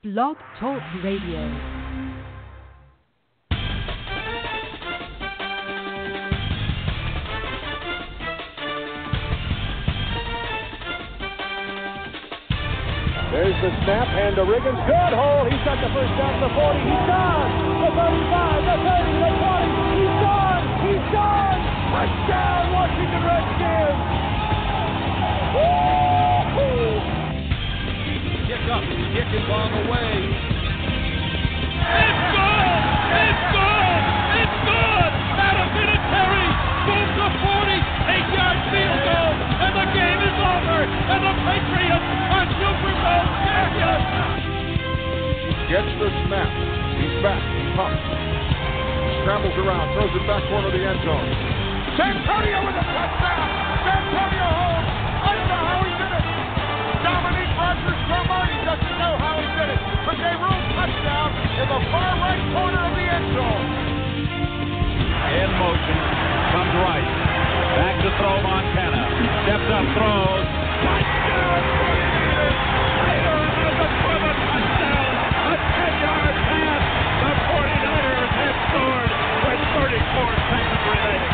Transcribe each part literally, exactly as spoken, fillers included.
Blog Talk Radio. There's the snap, and to Riggins. Good hole. He's got the first down to the forty. He's gone. The thirty-five, the thirty, the twenty. He's gone. He's gone. Touchdown, Washington Redskins. Woo-hoo! Kick up. Kicking ball away. It's good. It's good. It's good. Adam Vinatieri moves the forty-eight-yard field goal, and the game is over. And the Patriots are Super Bowl champions. Gets the snap. He's back. He pumps. Scrambles around. Throws it back corner of the end zone. Santonio with a touchdown. Santonio home. I don't know how he did it. Dominique Rodgers-Cromartie doesn't know how he did it. But they ruled touchdown in the far right corner of the end zone. In motion. Comes right. Back to throw Montana. Steps up, throws. Touchdown, forty-niners. Taylor has a twelve touchdown. A ten-yard pass. The forty-niners have scored with thirty-four seconds remaining.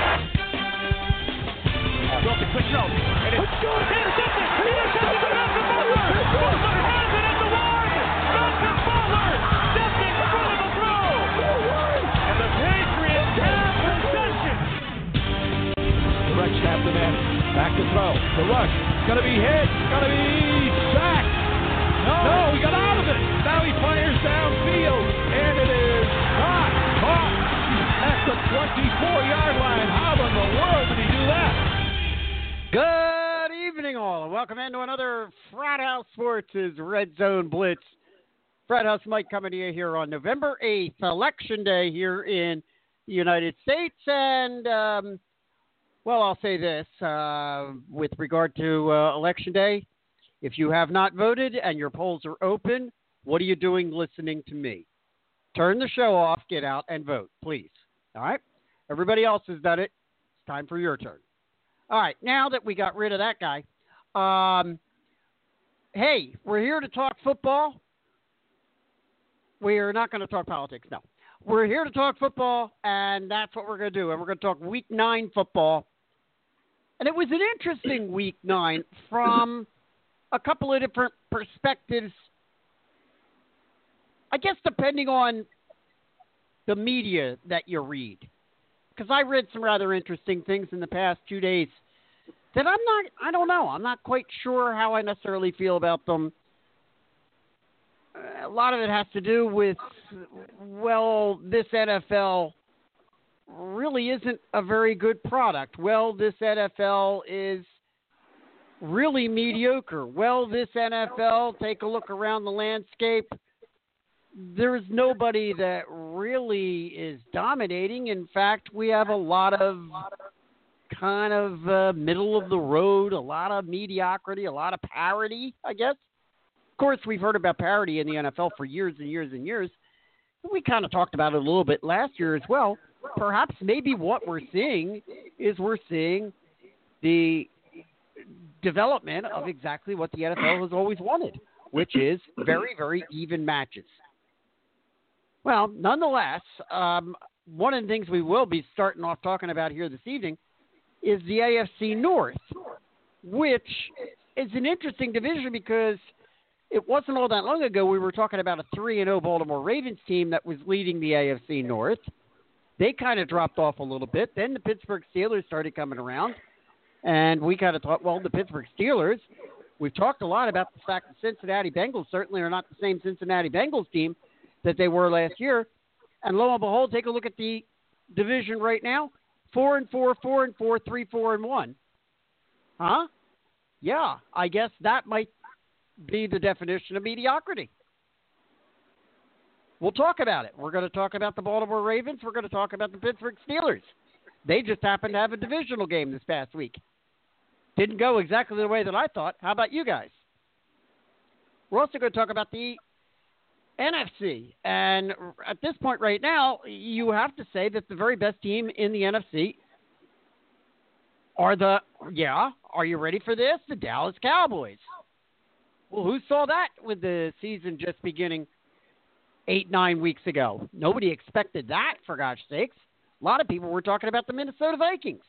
Goes to quick throw. And it's good. Intercepted. Intercepted. Malcolm Butler. Butler has it at the one. Malcolm Butler stepped in front of the throw. And the Patriots have possession. Stretch half the man. Back to throw. The rush. Gonna be hit. Gonna be sacked. No. No, he got out of it. Now he fires downfield. And it is not caught at the twenty-four-yard line. How in the world did he do that? Good evening, all, and welcome into another Frat House Sports' Red Zone Blitz. Frat House Mike coming to you here on November eighth, Election Day here in the United States. And, um, well, I'll say this, uh, with regard to uh, Election Day, if you have not voted and your polls are open, what are you doing listening to me? Turn the show off, get out, and vote, please. All right? Everybody else has done it. It's time for your turn. All right, now that we got rid of that guy, um, hey, we're here to talk football. We're not going to talk politics, no. We're here to talk football, and that's what we're going to do. And we're going to talk Week nine football. And it was an interesting Week nine from a couple of different perspectives, I guess depending on the media that you read. Because I read some rather interesting things in the past two days that I'm not, I don't know, I'm not quite sure how I necessarily feel about them. A lot of it has to do with, well, this N F L really isn't a very good product. Well, this N F L is really mediocre. Well, this N F L, take a look around the landscape, there's nobody that really is dominating. In fact, we have a lot of kind of uh, middle of the road, a lot of mediocrity, a lot of parity, I guess. Of course, we've heard about parity in the N F L for years and years and years. We kind of talked about it a little bit last year as well. Perhaps maybe what we're seeing is we're seeing the development of exactly what the N F L has always wanted, which is very, very even matches. Well, nonetheless, um, one of the things we will be starting off talking about here this evening is the A F C North, which is an interesting division because it wasn't all that long ago we were talking about a three and oh Baltimore Ravens team that was leading the A F C North. They kind of dropped off a little bit. Then the Pittsburgh Steelers started coming around, and we kind of thought, well, the Pittsburgh Steelers, we've talked a lot about the fact that Cincinnati Bengals certainly are not the same Cincinnati Bengals team that they were last year. And lo and behold, take a look at the division right now. Four and four, four and four, three, four and one. Huh? Yeah, I guess that might be the definition of mediocrity. We'll talk about it. We're going to talk about the Baltimore Ravens. We're going to talk about the Pittsburgh Steelers. They just happened to have a divisional game this past week. Didn't go exactly the way that I thought. How about you guys? We're also going to talk about the N F C. And at this point right now, you have to say that the very best team in the N F C are the, yeah, are you ready for this? The Dallas Cowboys. Well, who saw that with the season just beginning eight, nine weeks ago. Nobody expected that, for gosh sakes. A lot of people were talking about the Minnesota Vikings.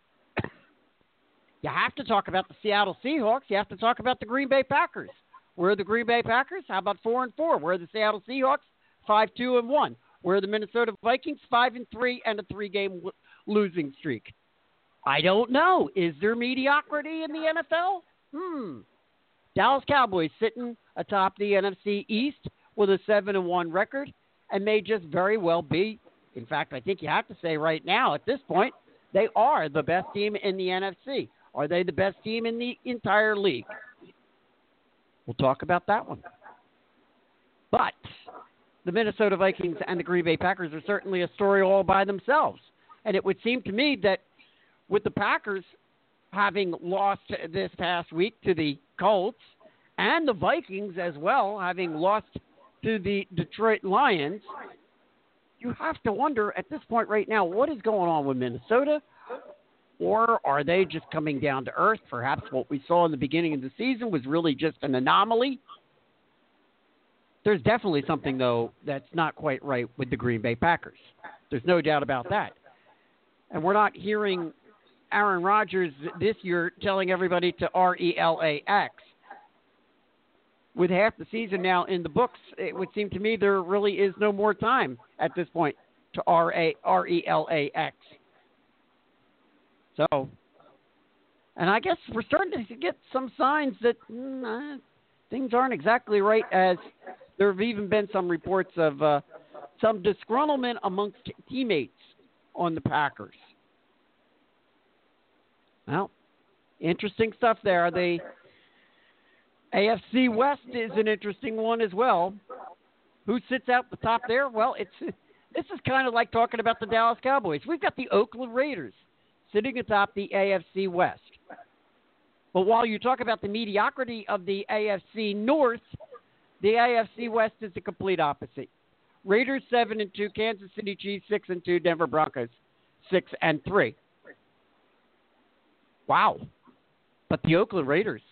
You have to talk about the Seattle Seahawks. You have to talk about the Green Bay Packers. Where are the Green Bay Packers? How about four and four? Where are the Seattle Seahawks? Five, two, and one. Where are the Minnesota Vikings? Five and three and a three-game w- losing streak. I don't know. Is there mediocrity in the N F L? Hmm. Dallas Cowboys sitting atop the N F C East with a seven and one record, and may just very well be. In fact, I think you have to say right now at this point, they are the best team in the N F C. Are they the best team in the entire league? We'll talk about that one. But the Minnesota Vikings and the Green Bay Packers are certainly a story all by themselves. And it would seem to me that with the Packers having lost this past week to the Colts and the Vikings as well having lost to the Detroit Lions, you have to wonder at this point right now, what is going on with Minnesota? Or are they just coming down to earth? Perhaps what we saw in the beginning of the season was really just an anomaly. There's definitely something, though, that's not quite right with the Green Bay Packers. There's no doubt about that. And we're not hearing Aaron Rodgers this year telling everybody to R E L A X. With half the season now in the books, it would seem to me there really is no more time at this point to R E L A X. So, and I guess we're starting to get some signs that mm, uh, things aren't exactly right, as there have even been some reports of uh, some disgruntlement amongst teammates on the Packers. Well, interesting stuff there. The A F C West is an interesting one as well. Who sits out the top there? Well, it's this is kind of like talking about the Dallas Cowboys. We've got the Oakland Raiders sitting atop the A F C West. But while you talk about the mediocrity of the A F C North, the A F C West is the complete opposite. Raiders seven and two, Kansas City Chiefs six and two, Denver Broncos six and three. Wow. But the Oakland Raiders,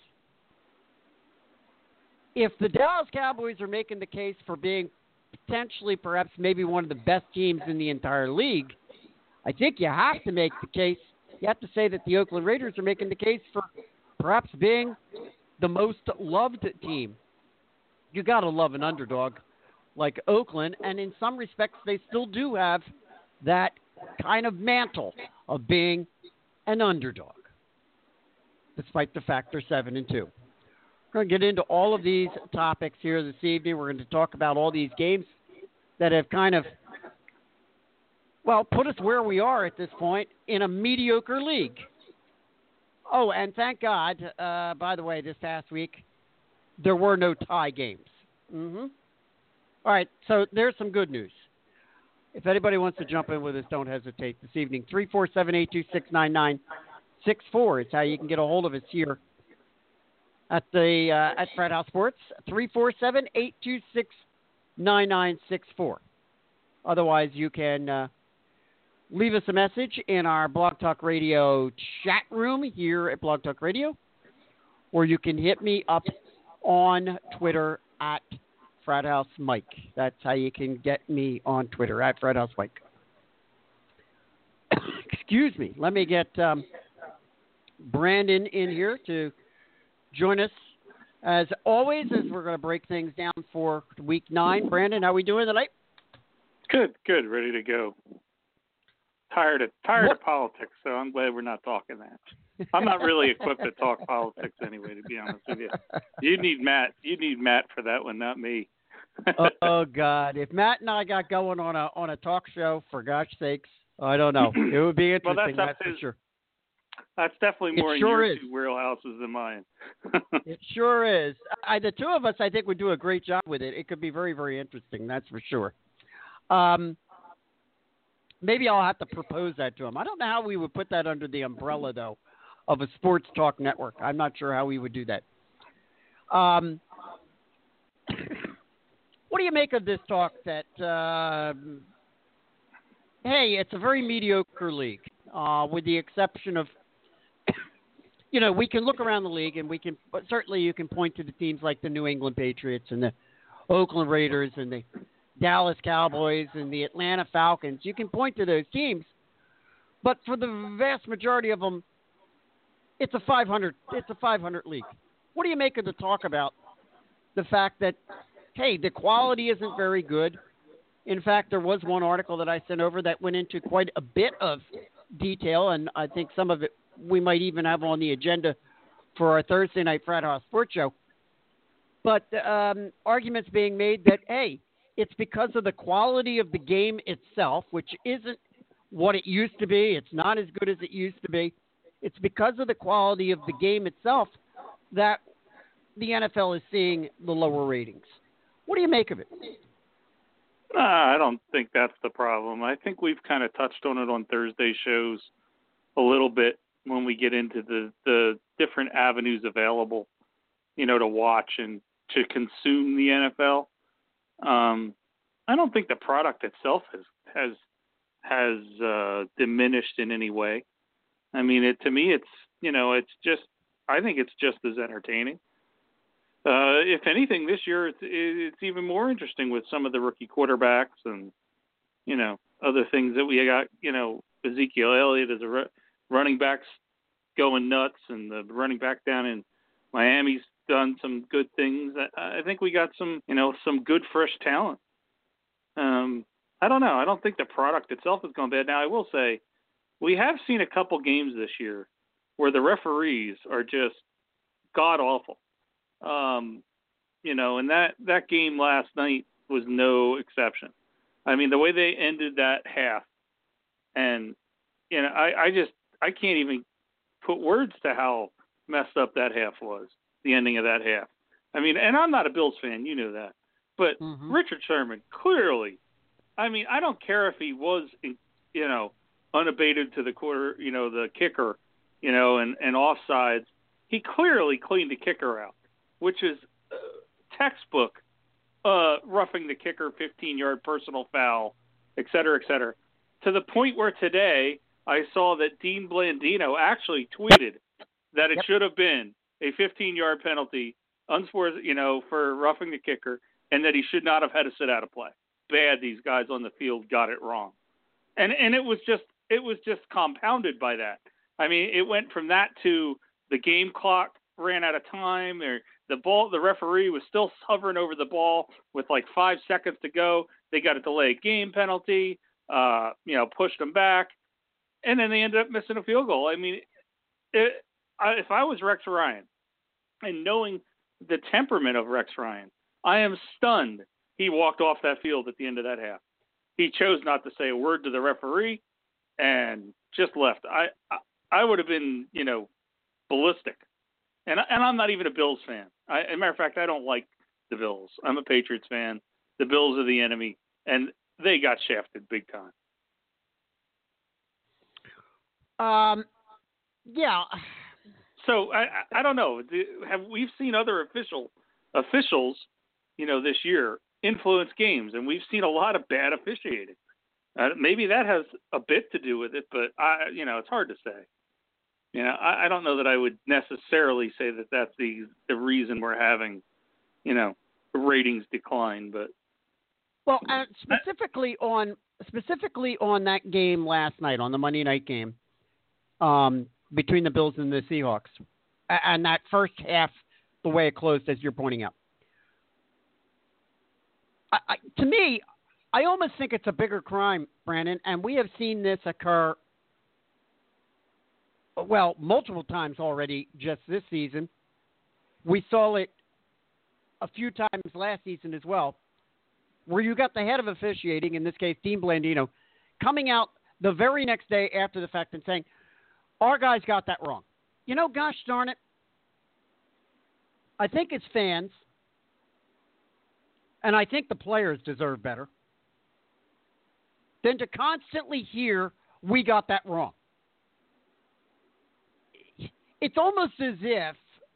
if the Dallas Cowboys are making the case for being potentially perhaps maybe one of the best teams in the entire league, I think you have to make the case, you have to say that the Oakland Raiders are making the case for perhaps being the most loved team. You got to love an underdog like Oakland, and in some respects they still do have that kind of mantle of being an underdog, despite the fact they're seven and two. We're going to get into all of these topics here this evening. We're going to talk about all these games that have kind of, well, put us where we are at this point in a mediocre league. Oh, and thank God, uh, by the way, this past week, there were no tie games. Mm-hmm. All right, so there's some good news. If anybody wants to jump in with us, don't hesitate this evening. three four seven, eight two six, nine nine six four is how you can get a hold of us here at the uh, at Frat House Sports. three four seven, eight two six, nine nine six four. Otherwise, you can uh, leave us a message in our Blog Talk Radio chat room here at Blog Talk Radio, or you can hit me up on Twitter at Frat House Mike. That's how you can get me on Twitter, at Frat House Mike. Excuse me. Let me get um, Brandon in here to join us, as always, as we're going to break things down for week nine. Brandon, how are we doing tonight? Good, good. Ready to go. Tired of tired what? of politics, so I'm glad we're not talking that. I'm not really equipped to talk politics anyway, to be honest with you. You need Matt. You need Matt for that one, not me. oh, oh God! If Matt and I got going on a on a talk show, for gosh sakes, I don't know. It would be interesting. Well, that's, that's for his, sure. That's definitely more it in sure your is. two wheelhouses than mine. It sure is. I, the two of us, I think, would do a great job with it. It could be very, very interesting. That's for sure. Um, maybe I'll have to propose that to him. I don't know how we would put that under the umbrella, though, of a sports talk network. I'm not sure how we would do that. Um, what do you make of this talk that, uh, hey, it's a very mediocre league, uh, with the exception of, you know, we can look around the league and we can, but certainly you can point to the teams like the New England Patriots and the Oakland Raiders and the Dallas Cowboys and the Atlanta Falcons. You can point to those teams, but for the vast majority of them, it's a five hundred. It's a five hundred league. What do you make of the talk about the fact that, hey, the quality isn't very good? In fact, there was one article that I sent over that went into quite a bit of detail, and I think some of it we might even have on the agenda for our Thursday night Frat House Sports Show. But um, arguments being made that, hey, it's because of the quality of the game itself, which isn't what it used to be. It's not as good as it used to be. It's because of the quality of the game itself that the N F L is seeing the lower ratings. What do you make of it? Uh, I don't think that's the problem. I think we've kind of touched on it on Thursday shows a little bit when we get into the, the different avenues available, you know, to watch and to consume the N F L. Um, I don't think the product itself has has has uh, diminished in any way. I mean, it to me, it's you know, it's just I think it's just as entertaining. Uh, if anything, this year it's, it's even more interesting with some of the rookie quarterbacks and, you know, other things that we got, you know, Ezekiel Elliott as a r- running back's going nuts, and the running back down in Miami's done some good things. I, I think we got some, you know, some good fresh talent. Um, I don't know. I don't think the product itself has gone bad. Now, I will say we have seen a couple games this year where the referees are just god-awful. Um, you know, and that, that game last night was no exception. I mean, the way they ended that half, and, you know, I, I just, I can't even put words to how messed up that half was, the ending of that half. I mean, and I'm not a Bills fan, you know that, but Mm-hmm. Richard Sherman, clearly, I mean, I don't care if he was, you know, unabated to the quarter, you know, the kicker, you know, and, and offsides. He clearly cleaned the kicker out, which is uh, textbook uh, roughing the kicker, fifteen-yard personal foul, et cetera, et cetera, to the point where today I saw that Dean Blandino actually tweeted that it Yep. should have been a fifteen-yard penalty, unsports, you know, for roughing the kicker, and that he should not have had to sit out of play. Bad these guys on the field got it wrong, and and it was just it was just compounded by that. I mean, it went from that to the game clock ran out of time, or the ball, the referee was still hovering over the ball with like five seconds to go. They got a delayed game penalty, uh, you know, pushed them back, and then they ended up missing a field goal. I mean, it, I, if I was Rex Ryan, and knowing the temperament of Rex Ryan, I am stunned he walked off that field at the end of that half. He chose not to say a word to the referee and just left. I I, I would have been, you know, ballistic. And, and I'm not even a Bills fan. I, as a matter of fact, I don't like the Bills. I'm a Patriots fan. The Bills are the enemy, and they got shafted big time. Um, yeah. So I, I, I don't know. Have we've seen other official officials, you know, this year influence games, and we've seen a lot of bad officiating. Uh, maybe that has a bit to do with it, but I, you know, it's hard to say. You know, I, I don't know that I would necessarily say that that's the the reason we're having, you know, ratings decline. But well, uh, specifically on specifically on that game last night, on the Monday night game, um, between the Bills and the Seahawks, and that first half, the way it closed, as you're pointing out. I, I, to me, I almost think it's a bigger crime, Brandon, and we have seen this occur, well, multiple times already just this season. We saw it a few times last season as well, where you got the head of officiating, in this case, Dean Blandino, coming out the very next day after the fact and saying, our guys got that wrong. You know, gosh darn it, I think as fans, and I think the players deserve better, than to constantly hear, we got that wrong. It's almost as if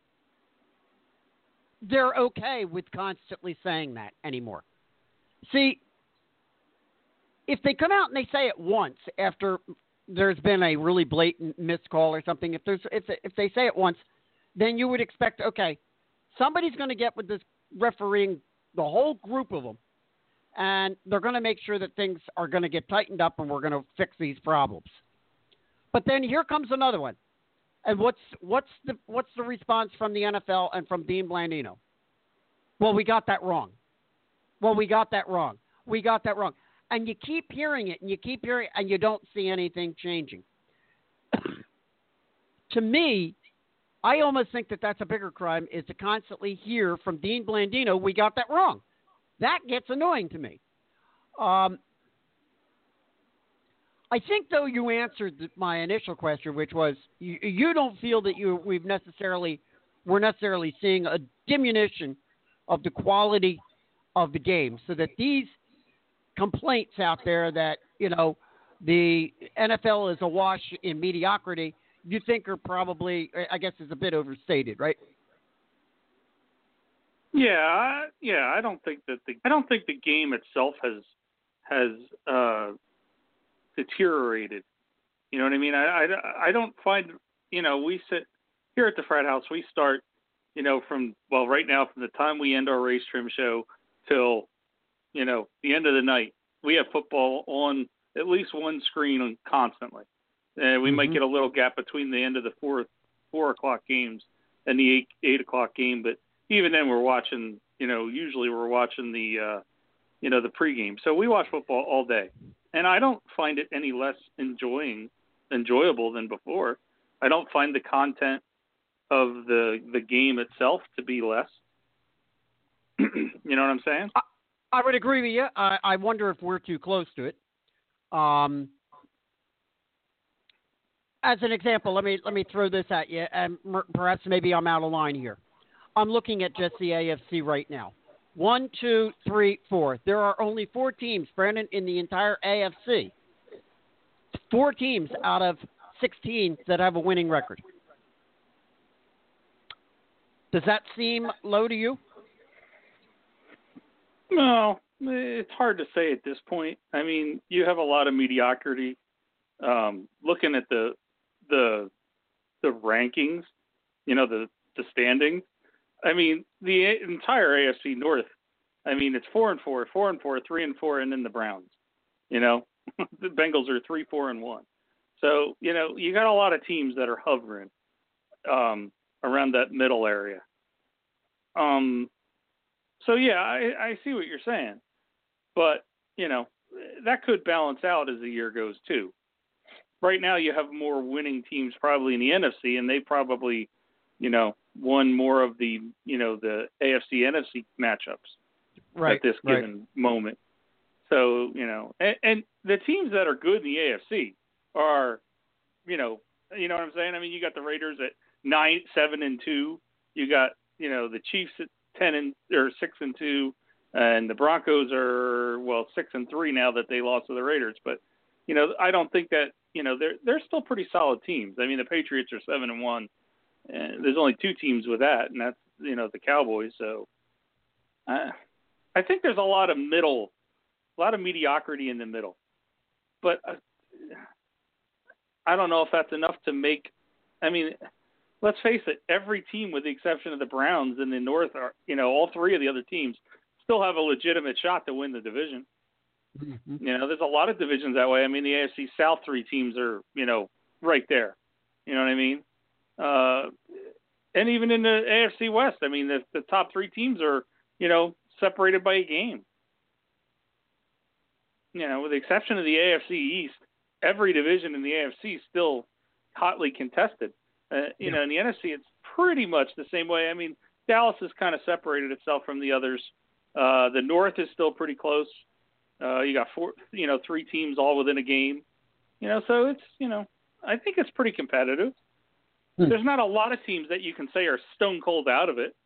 they're okay with constantly saying that anymore. See, if they come out and they say it once after there's been a really blatant missed call or something, if there's if if they say it once, then you would expect, okay, somebody's going to get with this refereeing, the whole group of them, and they're going to make sure that things are going to get tightened up and we're going to fix these problems. But then here comes another one. And what's what's the what's the response from the N F L and from Dean Blandino? Well, we got that wrong. Well, we got that wrong. We got that wrong. And you keep hearing it, and you keep hearing it, and you don't see anything changing. To me, I almost think that that's a bigger crime, is to constantly hear from Dean Blandino, we got that wrong. That gets annoying to me. Um, I think, though, you answered my initial question, which was you, you don't feel that you we've necessarily we're necessarily seeing a diminution of the quality of the game, so that these complaints out there that, you know, the N F L is awash in mediocrity, you think are probably, I guess, is a bit overstated, right? Yeah, I, yeah. I don't think that the I don't think the game itself has has uh, deteriorated. You know what I mean? I, I, I don't find, you know, we sit here at the Frat House. We start, you know, from well, right now from the time we end our race trim show till, you know, the end of the night, we have football on at least one screen constantly. And we mm-hmm. might get a little gap between the end of the four four o'clock games and the eight eight o'clock game, but even then we're watching. You know, usually we're watching the, uh, you know, the pregame. So we watch football all day, and I don't find it any less enjoying enjoyable than before. I don't find the content of the the game itself to be less. You know what I'm saying? I, I would agree with you. I, I wonder if we're too close to it. Um, as an example, let me let me throw this at you, and perhaps maybe I'm out of line here. I'm looking at just the A F C right now. One, two, three, four. There are only four teams, Brandon, in the entire A F C. Four teams out of sixteen that have a winning record. Does that seem low to you? No, it's hard to say at this point. I mean, you have a lot of mediocrity. Um, looking at the the the rankings, you know, the, the standings. I mean, the entire A F C North. I mean, it's four and four, four and four, three and four, and then the Browns. You know, the Bengals are three, four, and one. So you know, you got a lot of teams that are hovering um, around that middle area. Um. So, yeah, I, I see what you're saying. But, you know, that could balance out as the year goes, too. Right now you have more winning teams probably in the N F C, and they probably, you know, won more of the, you know, the A F C N F C matchups right, at this right. given moment. So, you know, and, and the teams that are good in the A F C are, you know, you know what I'm saying? I mean, you got the Raiders at nine, seven, and two. You got, you know, the Chiefs at ten and or six and two, and the Broncos are well six and three now that they lost to the Raiders. But you know, I don't think that you know they're they're still pretty solid teams. I mean, the Patriots are seven and one. And there's only two teams with that, and that's you know the Cowboys. So uh, I think there's a lot of middle, a lot of mediocrity in the middle. But uh, I don't know if that's enough to make. I mean. Let's face it, every team with the exception of the Browns in the North are, you know, all three of the other teams still have a legitimate shot to win the division. Mm-hmm. You know, there's a lot of divisions that way. I mean, the A F C South three teams are, you know, right there. You know what I mean? Uh, and even in the A F C West, I mean, the, the top three teams are, you know, separated by a game. You know, with the exception of the A F C East, every division in the A F C is still hotly contested. Uh, you yeah. know, in the N F C, it's pretty much the same way. I mean, Dallas has kind of separated itself from the others. Uh, the North is still pretty close. Uh, you got four, you know, three teams all within a game. You know, so it's, you know, I think it's pretty competitive. Hmm. There's not a lot of teams that you can say are stone cold out of it.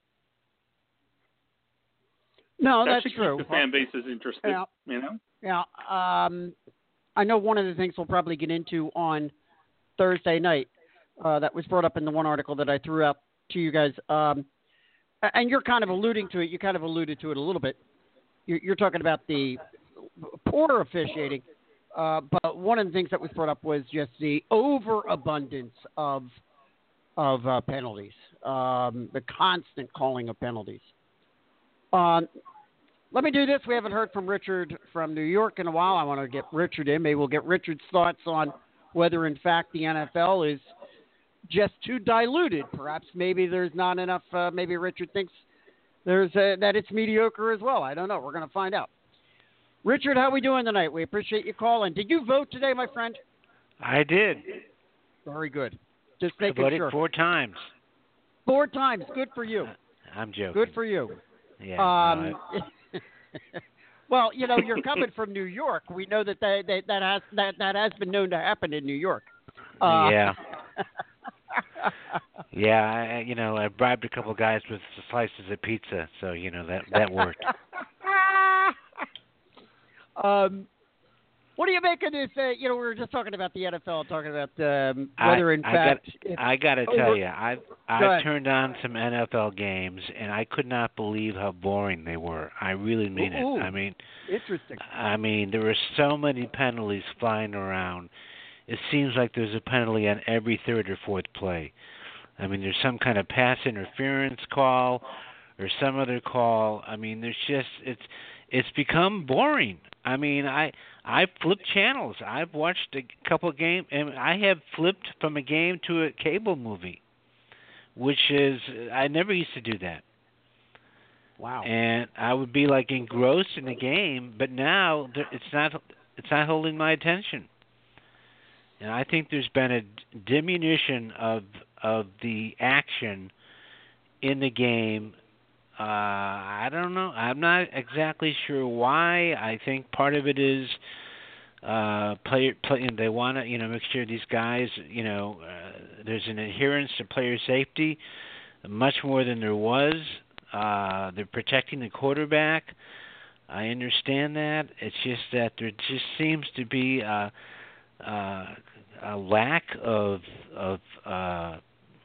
No, that that's should true. Keep the fan base is interested. Yeah. You know. Yeah. Um, I know one of the things we'll probably get into on Thursday night. Uh, that was brought up in the one article that I threw out to you guys. Um, and you're kind of alluding to it. You kind of alluded to it a little bit. You're, you're talking about the poor officiating. Uh, but one of the things that was brought up was just the overabundance of of uh, penalties, um, the constant calling of penalties. Um, let me do this. We haven't heard from Richard from New York in a while. I want to get Richard in. Maybe we'll get Richard's thoughts on whether, in fact, the N F L is just too diluted. Perhaps maybe there's not enough. Uh, maybe Richard thinks there's a, that it's mediocre as well. I don't know. We're going to find out. Richard, how are we doing tonight? We appreciate you calling. Did you vote today, my friend? I did. Very good. Just I making voted sure. four times. Four times. Good for you. I'm joking. Good for you. Yeah. Um, no, I- well, you know, you're coming from New York. We know that that, that, that has that, that has been known to happen in New York. Uh, yeah. yeah. I, you know, I bribed a couple guys with slices of pizza, so you know that that worked. um, what do you make of this? Uh, you know, we were just talking about the N F L, talking about um, whether, I, in I fact, got, if, I got to oh, tell you, I've I've ahead. turned on some N F L games, and I could not believe how boring they were. I really mean Ooh, it. I mean, interesting. I mean, there were so many penalties flying around. It seems like there's a penalty on every third or fourth play. I mean, there's some kind of pass interference call or some other call. I mean, there's just it's it's become boring. I mean, I I flipped channels. I've watched a couple of games, and I have flipped from a game to a cable movie, which is I never used to do that. Wow. And I would be like engrossed in the game, but now it's not it's not holding my attention. And I think there's been a diminution of of the action in the game. Uh, I don't know. I'm not exactly sure why. I think part of it is uh, player. Play, they want to, you know, make sure these guys, you know, uh, there's an adherence to player safety, much more than there was. Uh, they're protecting the quarterback. I understand that. It's just that there just seems to be a, a, a lack of of uh,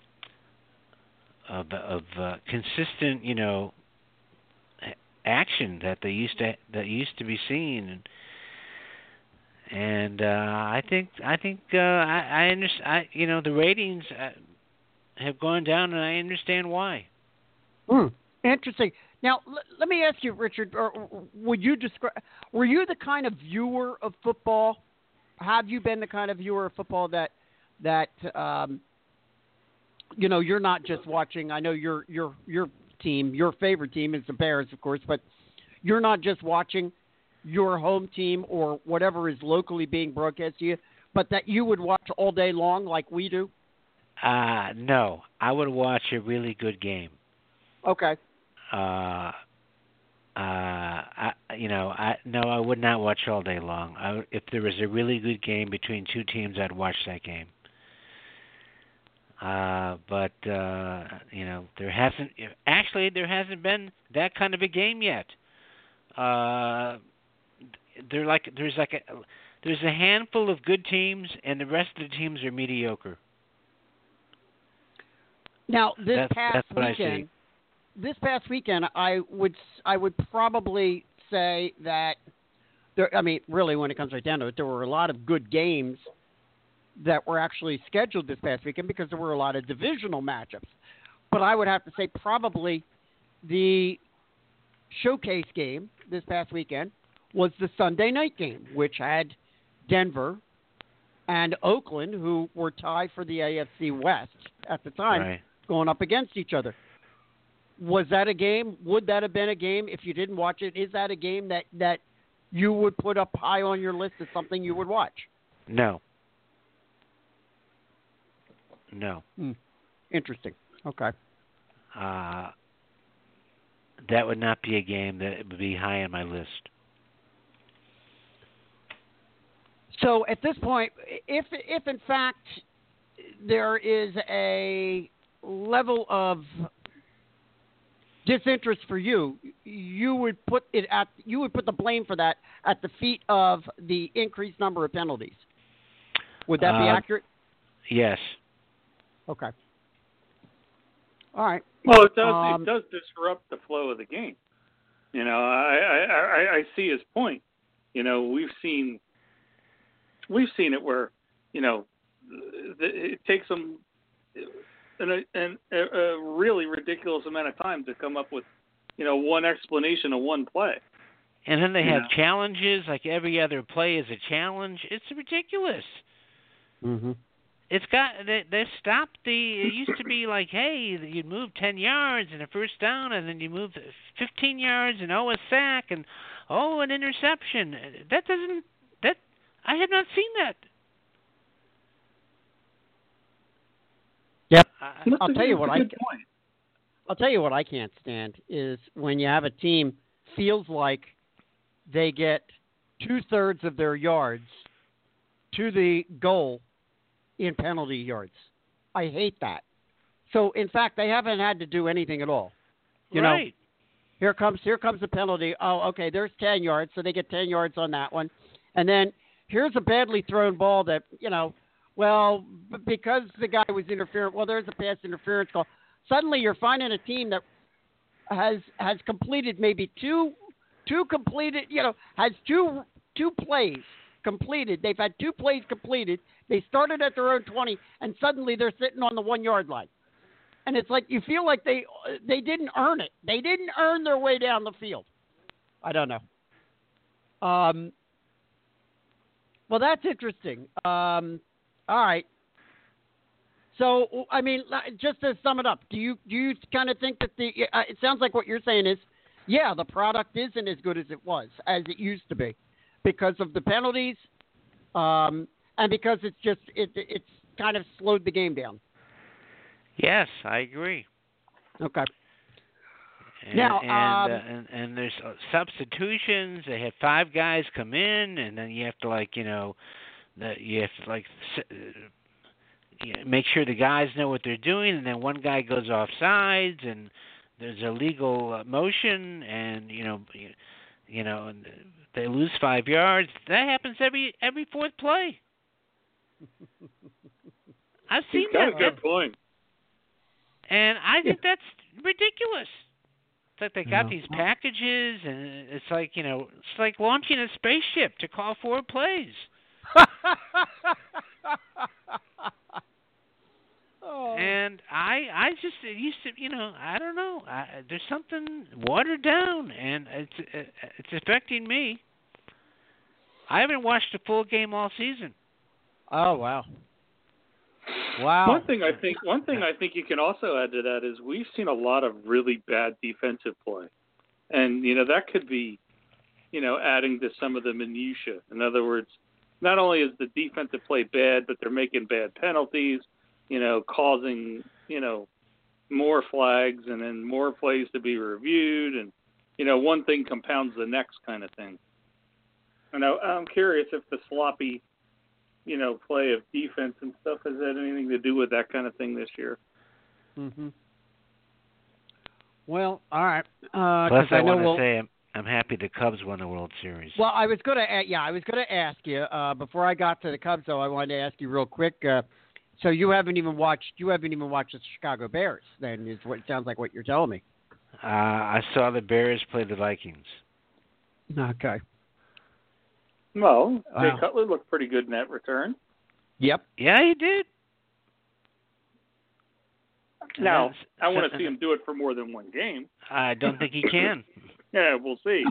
of, of uh, consistent, you know, action that they used to that used to be seen, and and uh, I think I think uh, I I, understand, I you know the ratings have gone down, and I understand why. Hmm. Interesting. Now, l- let me ask you, Richard. Or would you describe? Were you the kind of viewer of football? Have you been the kind of viewer of football that that um, you know, you're not just watching. I know your your your team, your favorite team is the Bears, of course, but you're not just watching your home team or whatever is locally being broadcast to you, but that you would watch all day long like we do? Uh, no, I would watch a really good game. Okay. Uh, uh, I, you know, I no, I would not watch all day long. I, if there was a really good game between two teams, I'd watch that game. Uh, but uh, you know, there hasn't actually there hasn't been that kind of a game yet. Uh, they're like there's like a there's a handful of good teams, and the rest of the teams are mediocre. Now, this that's, past that's what weekend, I see. this past weekend, I would I would probably say that there. I mean, really, when it comes right down to it, there were a lot of good games that were actually scheduled this past weekend because there were a lot of divisional matchups. But I would have to say probably the showcase game this past weekend was the Sunday night game, which had Denver and Oakland, who were tied for the A F C West at the time, Right. going up against each other. Was that a game? Would that have been a game if you didn't watch it? Is that a game that, that you would put up high on your list as something you would watch? No. No. Hmm. Interesting. Okay. Uh, that would not be a game that would be high on my list. So at this point, if if in fact there is a level of disinterest for you, you would put it at you would put the blame for that at the feet of the increased number of penalties. Would that be Uh, accurate? Yes. Okay. All right. Well, it does. Um, it does disrupt the flow of the game. You know, I, I I I see his point. You know, we've seen we've seen it where, you know, it takes them an, an, a really ridiculous amount of time to come up with, you know, one explanation of one play. And then they Yeah. have challenges, like every other play is a challenge. It's ridiculous. Mm-hmm. It's got they they stopped the. It used to be like, hey, you'd move ten yards and a first down, and then you move fifteen yards and oh a sack and oh an interception. That doesn't that I have not seen that. Yep. I, I'll tell you what I good point. I'll tell you what I can't stand is when you have a team feels like they get two thirds of their yards to the goal in penalty yards. I hate that. So in fact, they haven't had to do anything at all. You right. know, here comes here comes the penalty. Oh, okay, there's ten yards, so they get ten yards on that one, and then here's a badly thrown ball that you know. Well, b- because the guy was interfering, well, there's a pass interference call. Suddenly, you're finding a team that has has completed maybe two two completed, you know, has two two plays completed. They've had two plays completed. They started at their own twenty, and suddenly they're sitting on the one yard line. And it's like you feel like they they didn't earn it. They didn't earn their way down the field. I don't know. Um. Well, that's interesting. Um. All right. So, I mean, just to sum it up, do you do you kind of think that the uh, it sounds like what you're saying is, yeah, the product isn't as good as it was, as it used to be, because of the penalties, um, and because it's just it it's kind of slowed the game down. Yes, I agree. Okay. And, Now, and, um, uh, and and there's uh, substitutions. They have five guys come in, and then you have to like you know, that you have to like s- uh, you know, make sure the guys know what they're doing, and then one guy goes off sides, and there's a legal uh, motion, and you know, you, you know, and they lose five yards. That happens every every fourth play. I've seen He's got that. a good point. And I think that's ridiculous. It's like they got Yeah. these packages, and it's like, you know, it's like launching a spaceship to call four plays. oh. And I, I just it used to, you know, I don't know. I, there's something watered down, and it's it's affecting me. I haven't watched a full game all season. Oh wow. Wow. One thing I think one thing I think you can also add to that is we've seen a lot of really bad defensive play, and you know that could be, you know, adding to some of the minutia. In other words, not only is the defensive play bad, but they're making bad penalties, you know, causing you know more flags and then more plays to be reviewed, and you know one thing compounds the next kind of thing. And I, I'm curious if the sloppy, you know, play of defense and stuff has had anything to do with that kind of thing this year. Mm-hmm. Well, all right. Uh, Plus, 'cause I, I, know want we'll, to say I'm, I'm happy the Cubs won the World Series. Well, I was going to, yeah, I was going to ask you uh, before I got to the Cubs, though. I wanted to ask you real quick. Uh, so you haven't even watched, you haven't even watched the Chicago Bears. Then is what it sounds like what you're telling me. Uh, I saw the Bears play the Vikings. Okay. Well, Jay Wow. Cutler looked pretty good in that return. Yep. Yeah, he did. Now, And I want so- to see him do it for more than one game. I don't think he can. Yeah, we'll see.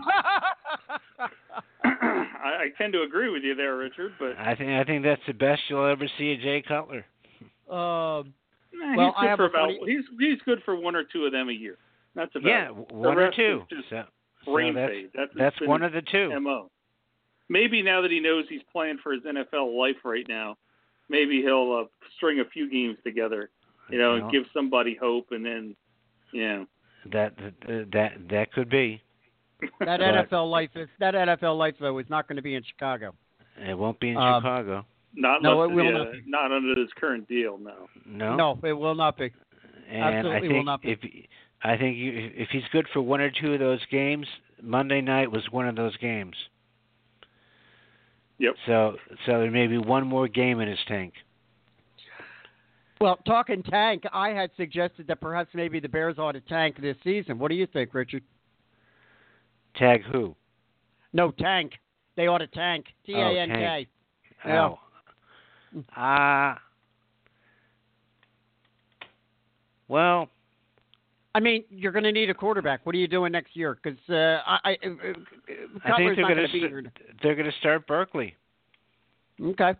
I, I tend to agree with you there, Richard, but I think I think that's the best you'll ever see of Jay Cutler. um, nah, Well, he's I good have for a about funny- he's he's good for one or two of them a year. That's about Yeah, it. w- The one or rest two. is just So, so brain that's fade. That's, that's been one his of the two. M O. Maybe now that he knows he's playing for his N F L life right now, maybe he'll uh, string a few games together, you know, Well, and give somebody hope, and then, you know. that that that could be. that But- N F L life is that N F L life though is not going to be in Chicago. It won't be in Um, Chicago. Not No, unless- it will yeah, not be. not under this current deal, no. No. No, it will not be. And absolutely I think will not be. if I think you, if he's good for one or two of those games, Monday night was one of those games. Yep. So so there may be one more game in his tank. Well, talking tank, I had suggested that perhaps maybe the Bears ought to tank this season. What do you think, Richard? Tag who? No, tank. They ought to tank. T A N K. tank. Yeah. Oh. Uh, well, I mean, you're going to need a quarterback. What are you doing next year? Because uh, I, I, uh, I think they're going to st- they're going to start Berkeley. Okay.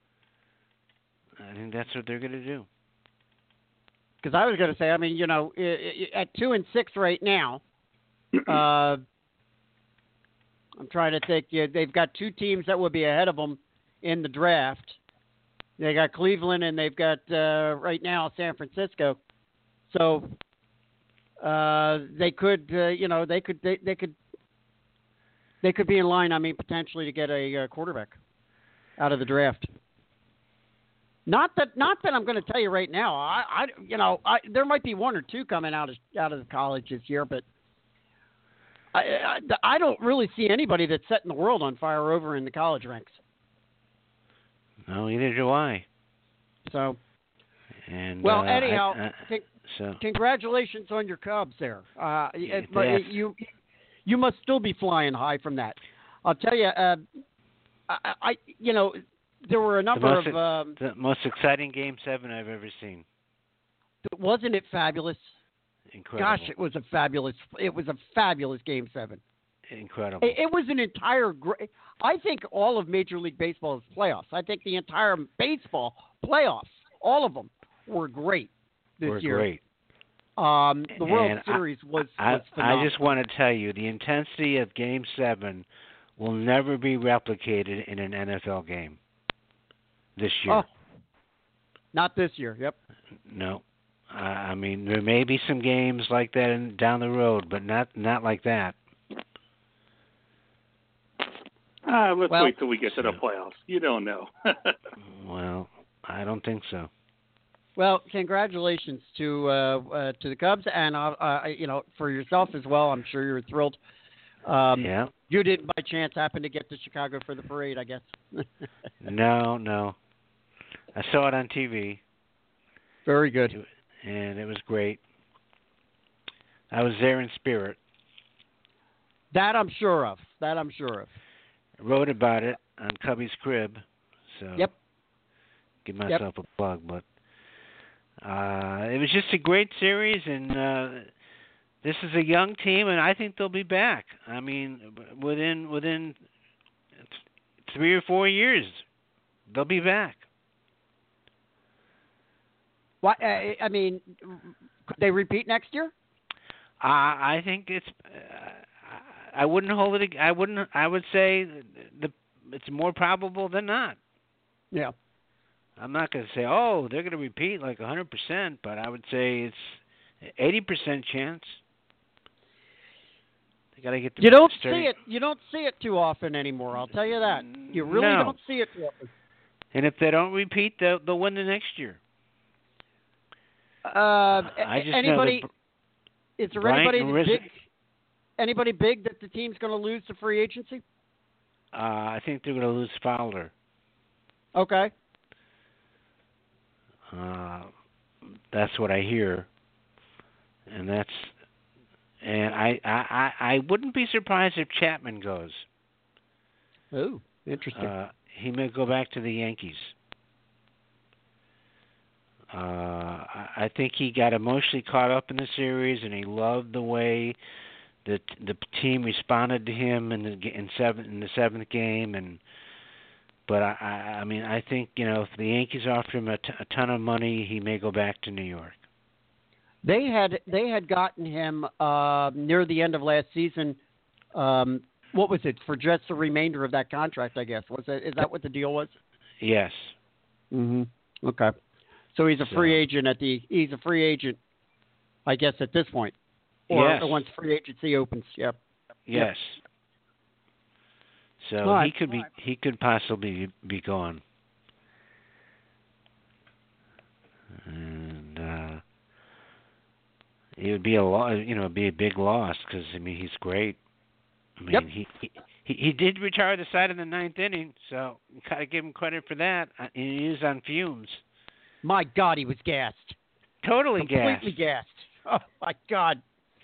I think that's what they're going to do. Because I was going to say, I mean, you know, at two and six right now, uh, I'm trying to think. Yeah, they've got two teams that will be ahead of them in the draft. They got Cleveland and they've got uh, right now San Francisco. So uh, they could, uh, you know, they could, they, they could, they could be in line. I mean, potentially to get a uh, quarterback out of the draft. Not that, not that I'm going to tell you right now. I, I you know, I, there might be one or two coming out of out of the college this year, but I, I, I don't really see anybody that's setting the world on fire over in the college ranks. No, either do I. So, and well, uh, anyhow, I, I, c- so congratulations on your Cubs there. Uh, Yeah, but yes. you you must still be flying high from that. I'll tell you, uh, I, I you know. There were a number most, of um, the most exciting Game Seven I've ever seen. Wasn't it fabulous? Incredible. Gosh, it was a fabulous. It was a fabulous Game Seven. Incredible. It, it was an entire. Great, I think all of Major League Baseball's playoffs. I think the entire baseball playoffs, all of them, were great this were year. great. Um, the World And Series was, I, was phenomenal. I just want to tell you, the intensity of Game Seven will never be replicated in an N F L game. This year. Oh, not this year. Yep. No, uh, I mean there may be some games like that in, down the road, but not not like that. Uh, let's Well, wait till we get to the playoffs. You don't know. Well, I don't think so. Well, congratulations to uh, uh, to the Cubs, and uh, uh, you know for yourself as well. I'm sure you're thrilled. Um, Yeah. You didn't by chance happen to get to Chicago for the parade, I guess. No, no. I saw it on T V. Very good. And it was great. I was there in spirit. That I'm sure of. That I'm sure of. I wrote about it on Cubby's Crib, so Yep. give myself yep. a plug. But uh, it was just a great series, and uh, this is a young team, and I think they'll be back. I mean, within within three or four years, they'll be back. What? Uh, I mean, could they repeat next year? Uh, I think it's. Uh, I wouldn't hold it. I wouldn't. I would say the it's more probable than not. Yeah. I'm not going to say, oh, they're going to repeat like one hundred percent, but I would say it's eighty percent chance. They got to get the You don't started. see it. You don't see it too often anymore. I'll tell you that. You really no. don't see it too often. And if they don't repeat, they'll, they'll win the next year. Uh, I just anybody? know is there Bryant anybody Marissa, big? Anybody big that the team's going to lose to free agency? Uh, I think they're going to lose Fowler. Okay. Uh, that's what I hear, and that's, and I, I, I wouldn't be surprised if Chapman goes. Oh, interesting. Uh, he may go back to the Yankees. Uh, I think he got emotionally caught up in the series, and he loved the way that the team responded to him in the in seven in the seventh game, and. But I, I mean, I think you know if the Yankees offer him a, t- a ton of money, he may go back to New York. They had they had gotten him uh, near the end of last season. Um, what was it for just the remainder of that contract? I guess was that is that what the deal was? Yes. Mm-hmm. Okay. So he's a So- free agent at the he's a free agent, I guess at this point, or Yes. once free agency opens. Yep. Yes. So All right. he could be he could possibly be gone. And uh, it would be a lo- you know, it'd be a big loss because I mean he's great. I mean Yep. he, he he he did retire the side in the ninth inning, so you gotta give him credit for that. Uh, He is on fumes. My God, he was gassed. Totally Completely gassed. gassed. Oh my God.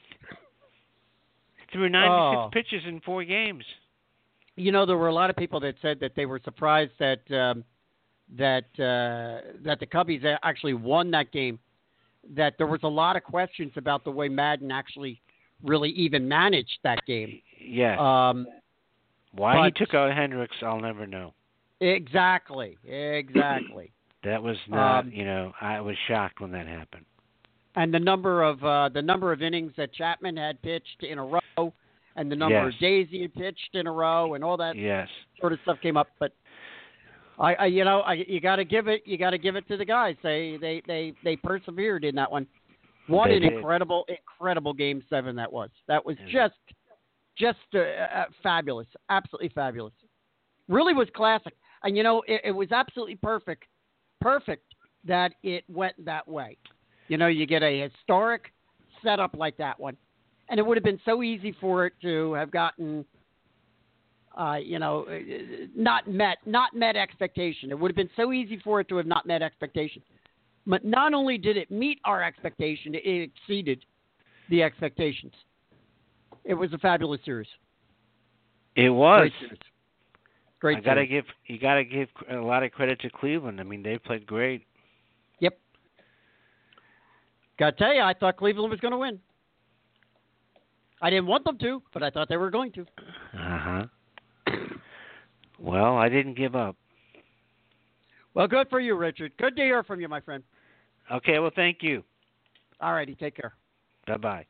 Threw ninety-six Oh. pitches in four games. You know, there were a lot of people that said that they were surprised that um, that uh, that the Cubbies actually won that game that there was a lot of questions about the way Madden actually really even managed that game. Yes. Um, Why but- he took out Hendricks, I'll never know. exactly, exactly. That was not, Um, you know, I was shocked when that happened. And the number of uh, the number of innings that Chapman had pitched in a row, and the number Yes. of days he had pitched in a row, and all that Yes. sort of stuff came up. But I, I you know, I, you got to give it, you got to give it to the guys. They, they, they, they persevered in that one. What They an did. incredible, incredible game seven that was. That was Yeah. just, just uh, uh, fabulous, absolutely fabulous. Really was classic, and you know, it, it was absolutely perfect, perfect that it went that way. You know, you get a historic setup like that one, and it would have been so easy for it to have gotten, uh, you know, not met, not met expectation. It would have been so easy for it to have not met expectation. But not only did it meet our expectation, it exceeded the expectations. It was a fabulous series. It was. Great series. Great I gotta series. give you gotta give a lot of credit to Cleveland. I mean, they played great. Yep. Got to tell you, I thought Cleveland was going to win. I didn't want them to, but I thought they were going to. Uh huh. Well, I didn't give up. Well, good for you, Richard. Good to hear from you, my friend. Okay, well, thank you. All righty, take care. Bye bye.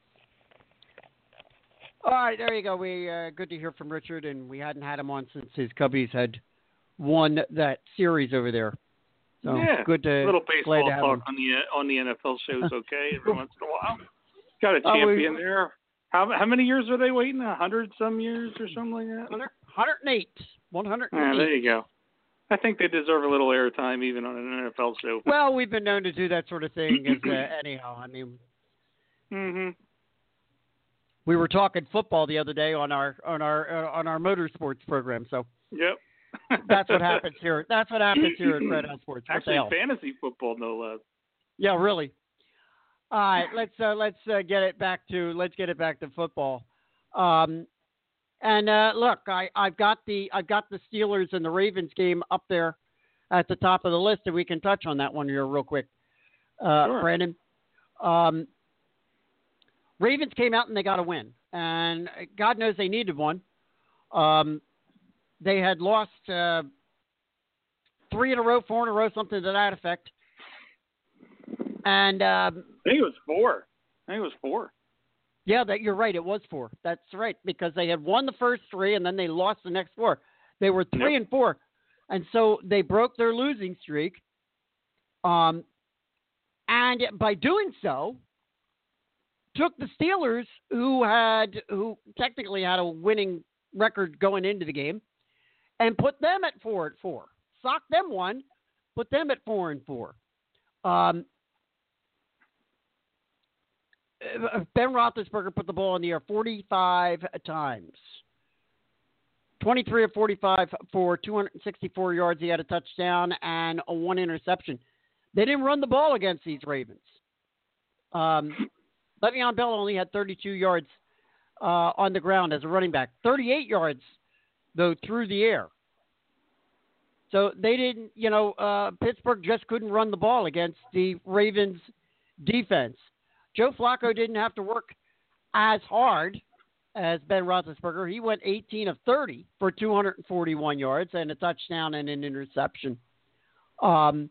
All right, there you go. We uh, good to hear from Richard, and we hadn't had him on since his Cubbies had won that series over there. So yeah, good to little glad baseball to have talk him. on the on the N F L shows. Okay, every once in a while. Got a Oh, we- champion there. How how many years are they waiting? A hundred some years or something like that. one hundred eight. one hundred eight. Yeah, there you go. I think they deserve a little airtime even on an N F L show. Well, we've been known to do that sort of thing. As, uh, anyhow, I mean, hmm we were talking football the other day on our on our uh, on our motorsports program. So Yep. that's what happens here. That's what happens here at Red House Sports. What the Actually, hell? fantasy football, no less. Yeah, really. All right, let's uh, let's uh, get it back to let's get it back to football. Um, and uh, look, I I've got the I've got the Steelers and the Ravens game up there at the top of the list, and we can touch on that one here real quick, uh, Sure. Brandon. Um, Ravens came out and they got a win, and God knows they needed one. Um, they had lost uh, three in a row, four in a row, something to that effect. And um, I think it was four. I think it was four. yeah, that you're right. It was four. That's right, because they had won the first three and then they lost the next four. They were three Yep. and four, and so they broke their losing streak. Um, and by doing so, took the Steelers, who had who technically had a winning record going into the game, and put them at four at four. Socked them one, put them at four and four. Um, Ben Roethlisberger put the ball in the air forty-five times. twenty-three of forty-five for two hundred sixty-four yards. He had a touchdown and a one interception. They didn't run the ball against these Ravens. Um, Le'Veon Bell only had thirty-two yards uh, on the ground as a running back. thirty-eight yards, though, through the air. So they didn't, you know, uh, Pittsburgh just couldn't run the ball against the Ravens' defense. Joe Flacco didn't have to work as hard as Ben Roethlisberger. He went eighteen of thirty for two hundred forty-one yards and a touchdown and an interception. Um,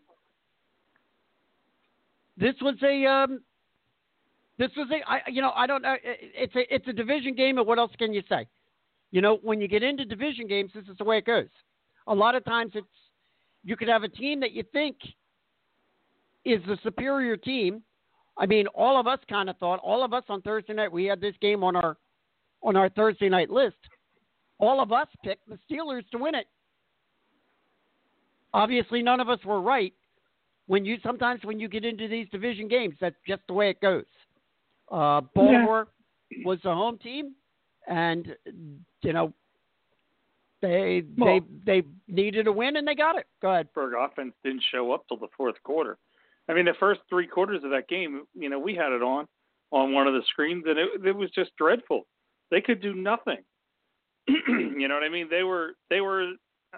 this was a, um, this was a, I, you know, I don't know. It's a, it's a division game, and what else can you say? You know, when you get into division games, this is the way it goes. A lot of times, it's you could have a team that you think is the superior team. I mean, all of us kind of thought, all of us on Thursday night, we had this game on our on our Thursday night list. All of us picked the Steelers to win it. Obviously, none of us were right. When you sometimes when you get into these division games, that's just the way it goes. Uh, Baltimore yeah. was the home team, and you know they well, they they needed a win and they got it. Go ahead. Pittsburgh offense didn't show up till the fourth quarter. I mean, the first three quarters of that game, you know, we had it on on one of the screens, and it, it was just dreadful. They could do nothing. You know what I mean? They were they were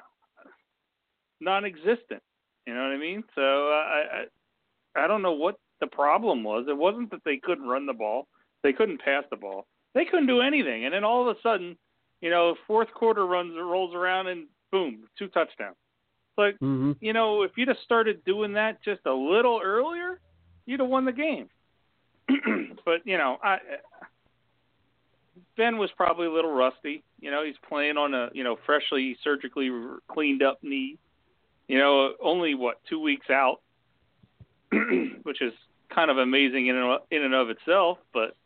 non-existent. You know what I mean? So uh, I, I I don't know what the problem was. It wasn't that they couldn't run the ball. They couldn't pass the ball. They couldn't do anything. And then all of a sudden, you know, fourth quarter runs rolls around and boom, two touchdowns. Like, mm-hmm. you know, if you'd have started doing that just a little earlier, you'd have won the game. But, you know, I, Ben was probably a little rusty. You know, he's playing on a, you know, freshly surgically cleaned up knee. You know, only, what, two weeks out, which is kind of amazing in and, in and of itself. But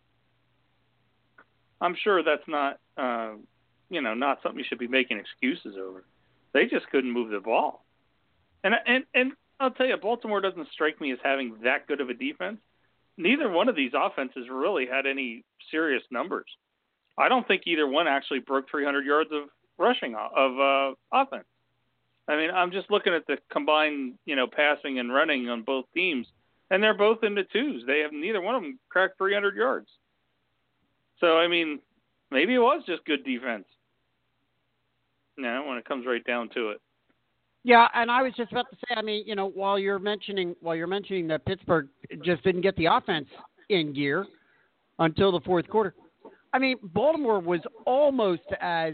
I'm sure that's not, uh, you know, not something you should be making excuses over. They just couldn't move the ball. And, and, and I'll tell you, Baltimore doesn't strike me as having that good of a defense. Neither one of these offenses really had any serious numbers. I don't think either one actually broke three hundred yards of rushing of uh, offense. I mean, I'm just looking at the combined, you know, passing and running on both teams, and they're both in the twos. They have neither one of them cracked three hundred yards. So, I mean, maybe it was just good defense. You know, when it comes right down to it. Yeah, and I was just about to say, I mean, you know, while you're mentioning while you're mentioning that Pittsburgh just didn't get the offense in gear until the fourth quarter. I mean, Baltimore was almost as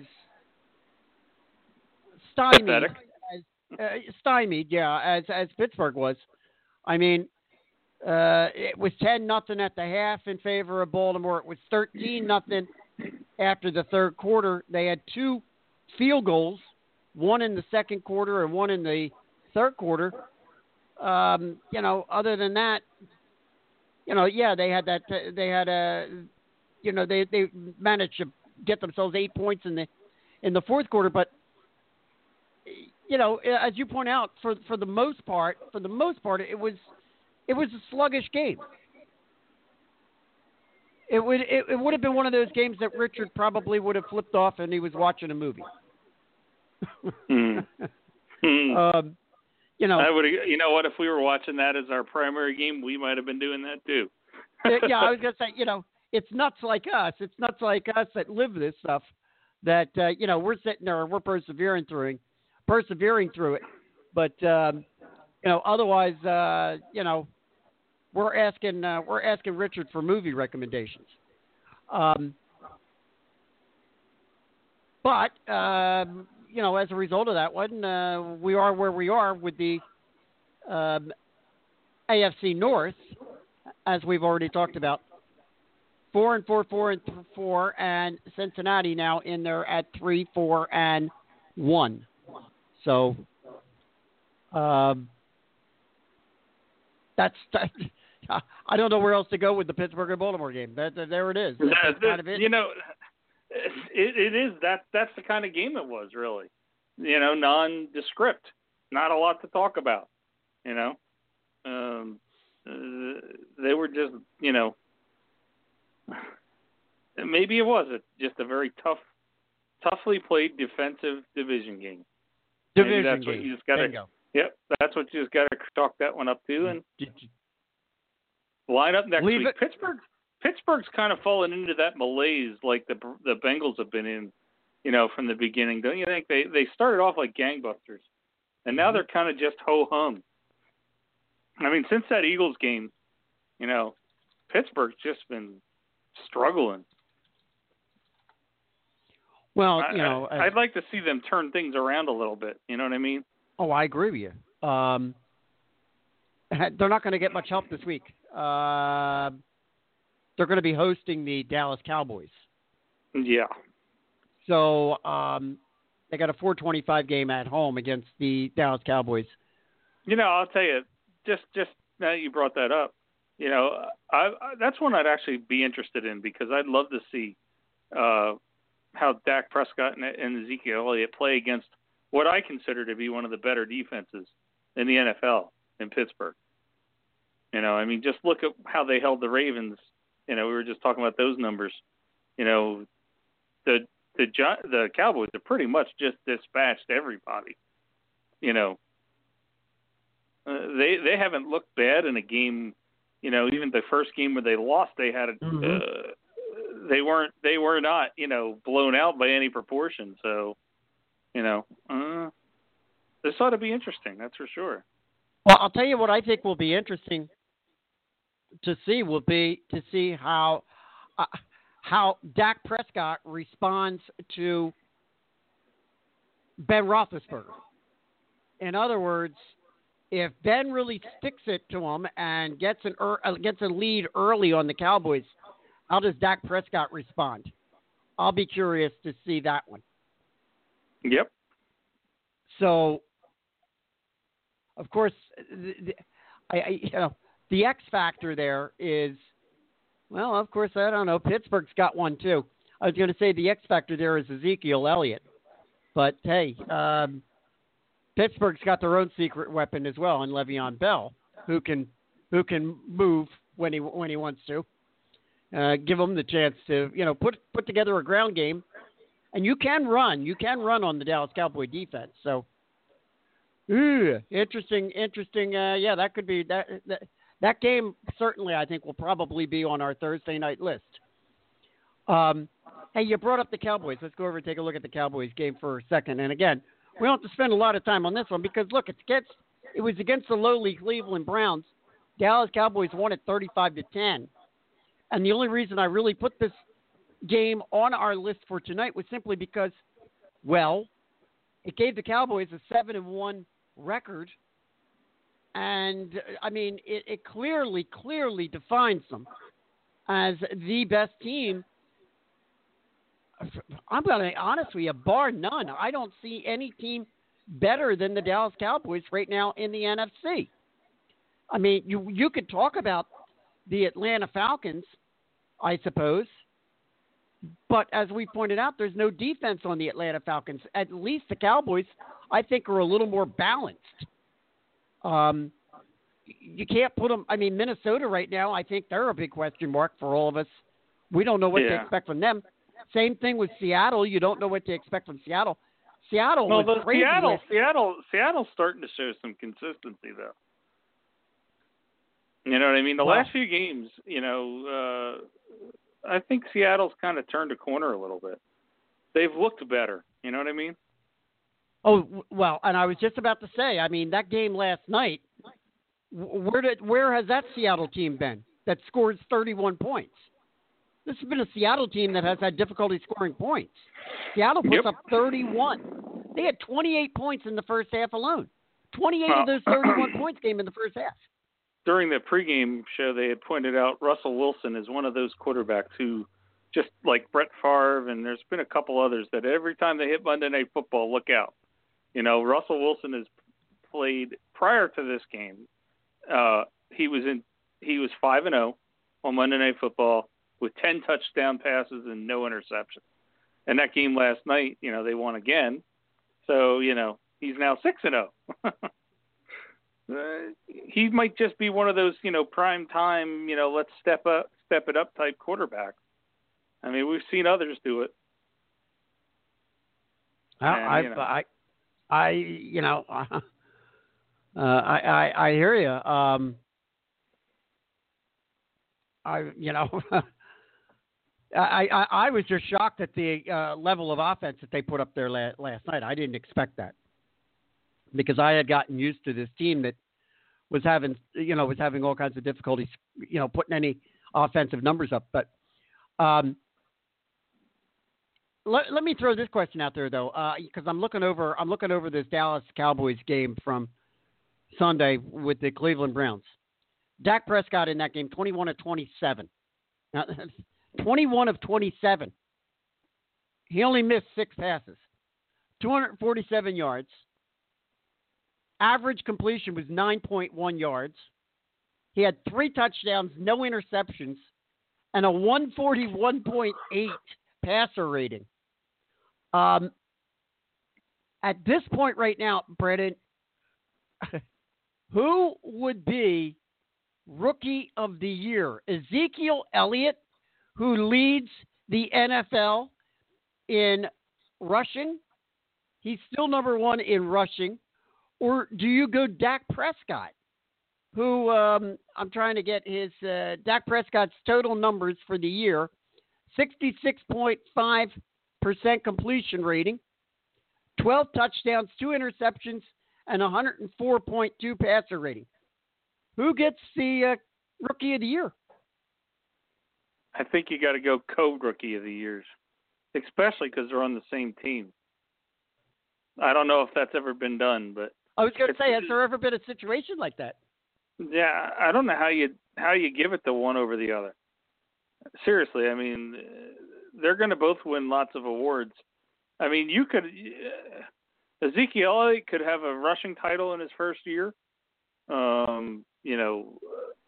stymied Pathetic. as uh, stymied, yeah, as as Pittsburgh was. I mean, uh, it was ten nothing at the half in favor of Baltimore. It was thirteen nothing after the third quarter. They had two field goals, one in the second quarter and one in the third quarter. Um, you know, other than that, you know, yeah, they had that. They had a, you know, they they managed to get themselves eight points in the in the fourth quarter. But you know, as you point out, for for the most part, for the most part, it was it was a sluggish game. It would it, it would have been one of those games that Richard probably would have flipped off and he was watching a movie. mm. Mm. Um, you know, I would. You know what? If we were watching that as our primary game, we might have been doing that too. Yeah, I was gonna say, you know, it's nuts like us. It's nuts like us that live this stuff. That uh, you know, we're sitting there, we're persevering through, persevering through it. But um, you know, otherwise, uh, you know, we're asking uh, we're asking Richard for movie recommendations. Um, but um, you know, as a result of that one, uh, we are where we are with the um, A F C North, as we've already talked about. Four and four, four and th- four, and Cincinnati now in there at three, four, and one. So, um, that's. That, I don't know where else to go with the Pittsburgh and Baltimore game. That, that, there it is. That's, that's kind of it. You know, it, it is that. That's the kind of game it was, really. You know, nondescript, not a lot to talk about. You know, um, uh, they were just, you know. Maybe it was a, just a very tough, toughly played defensive division game. Division Maybe that's game. What you just gotta, Bingo. Yep, that's what you just got to chalk that one up to and line up next Leave week. it. Pittsburgh, Pittsburgh's kind of fallen into that malaise like the the Bengals have been in, you know, from the beginning. Don't you think they they started off like gangbusters, and now they're kind of just ho hum. I mean, since that Eagles game, you know, Pittsburgh's just been struggling. Well, you know, I, I'd like to see them turn things around a little bit. You know what I mean? Oh, I agree with you. Um, they're not going to get much help this week. Uh, they're going to be hosting the Dallas Cowboys. Yeah. So um, they got a four twenty-five game at home against the Dallas Cowboys. You know, I'll tell you, just just now that you brought that up, you know, I, I, that's one I'd actually be interested in because I'd love to see uh, how Dak Prescott and, and Ezekiel Elliott play against what I consider to be one of the better defenses in the N F L in Pittsburgh. You know, I mean, just look at how they held the Ravens. You know, we were just talking about those numbers. You know, the the the Cowboys have pretty much just dispatched everybody. You know, uh, they they haven't looked bad in a game. You know, even the first game where they lost, they had a, Mm-hmm. uh, they weren't they were not you know blown out by any proportion. So, you know, uh, this ought to be interesting. That's for sure. Well, I'll tell you what I think will be interesting to see will be to see how uh, how Dak Prescott responds to Ben Roethlisberger. In other words, if Ben really sticks it to him and gets an er, gets a lead early on the Cowboys, how does Dak Prescott respond? I'll be curious to see that one. Yep. So, of course, the, the, I, I you know the X factor there is, well, of course, I don't know. Pittsburgh's got one too. I was going to say the X factor there is Ezekiel Elliott, but hey, um, Pittsburgh's got their own secret weapon as well in Le'Veon Bell, who can who can move when he when he wants to. Uh, give him the chance to you know put put together a ground game, and you can run. You can run on the Dallas Cowboy defense. So, ooh, interesting, interesting. Uh, yeah, that could be that, that that game. Certainly, I think will probably be on our Thursday night list. Um, hey, you brought up the Cowboys. Let's go over and take a look at the Cowboys game for a second. And again, we don't have to spend a lot of time on this one because, look, it's against, it was against the lowly Cleveland Browns. Dallas Cowboys won it thirty-five to ten. And the only reason I really put this game on our list for tonight was simply because, well, it gave the Cowboys a seven and one record. And, I mean, it, it clearly, clearly defines them as the best team. I'm going to be honest with you, bar none. I don't see any team better than the Dallas Cowboys right now in the N F C. I mean, you you could talk about the Atlanta Falcons, I suppose, but as we pointed out, there's no defense on the Atlanta Falcons. At least the Cowboys, I think, are a little more balanced. Um, you can't put them. I mean, Minnesota right now, I think they're a big question mark for all of us. We don't know what yeah. to expect from them. Same thing with Seattle. You don't know what to expect from Seattle. Seattle well, was the crazy Seattle, with, Seattle, Seattle's starting to show some consistency, though. You know what I mean? The well, last few games, you know, uh, I think Seattle's kind of turned a corner a little bit. They've looked better. You know what I mean? Oh, well, and I was just about to say, I mean, that game last night, where did where has that Seattle team been that scores thirty-one points? This has been a Seattle team that has had difficulty scoring points. Seattle puts yep. up thirty-one. They had twenty-eight points in the first half alone. twenty-eight well, of those thirty-one points came in the first half. During the pregame show, they had pointed out Russell Wilson is one of those quarterbacks who, just like Brett Favre, and there's been a couple others, that every time they hit Monday Night Football, look out. You know, Russell Wilson has played prior to this game. Uh, he was in. He was five and zero on Monday Night Football with ten touchdown passes and no interceptions. And that game last night, you know, they won again. So you know, he's now six and zero. Uh, he might just be one of those, you know, prime time, you know, let's step up, step it up type quarterbacks. I mean, we've seen others do it. Well, and, I, you know. I, I, you know, uh, I, I, I hear you. Um, I, you know, I, I, I was just shocked at the uh, level of offense that they put up there la- last night. I didn't expect that, because I had gotten used to this team that was having, you know, was having all kinds of difficulties, you know, putting any offensive numbers up. But um, let, let me throw this question out there, though, because uh, I'm looking over, I'm looking over this Dallas Cowboys game from Sunday with the Cleveland Browns. Dak Prescott in that game, twenty-one of twenty-seven. Now, twenty-one of twenty-seven. He only missed six passes, two hundred forty-seven yards. Average completion was nine point one yards. He had three touchdowns, no interceptions, and a one forty-one point eight passer rating. Um, at this point right now, Brendan, who would be Rookie of the Year? Ezekiel Elliott, who leads the N F L in rushing. He's still number one in rushing. Or do you go Dak Prescott, who um, I'm trying to get his uh, Dak Prescott's total numbers for the year, sixty-six point five percent completion rating, twelve touchdowns, two interceptions, and one oh four point two passer rating. Who gets the uh, Rookie of the Year. I think you got to go co-Rookie of the Years, especially because they're on the same team. I don't know if that's ever been done, but I was going to say, has there ever been a situation like that? Yeah, I don't know how you how you give it to one over the other. Seriously, I mean, they're going to both win lots of awards. I mean, you could uh, Ezekiel Elliott could have a rushing title in his first year. Um, you know,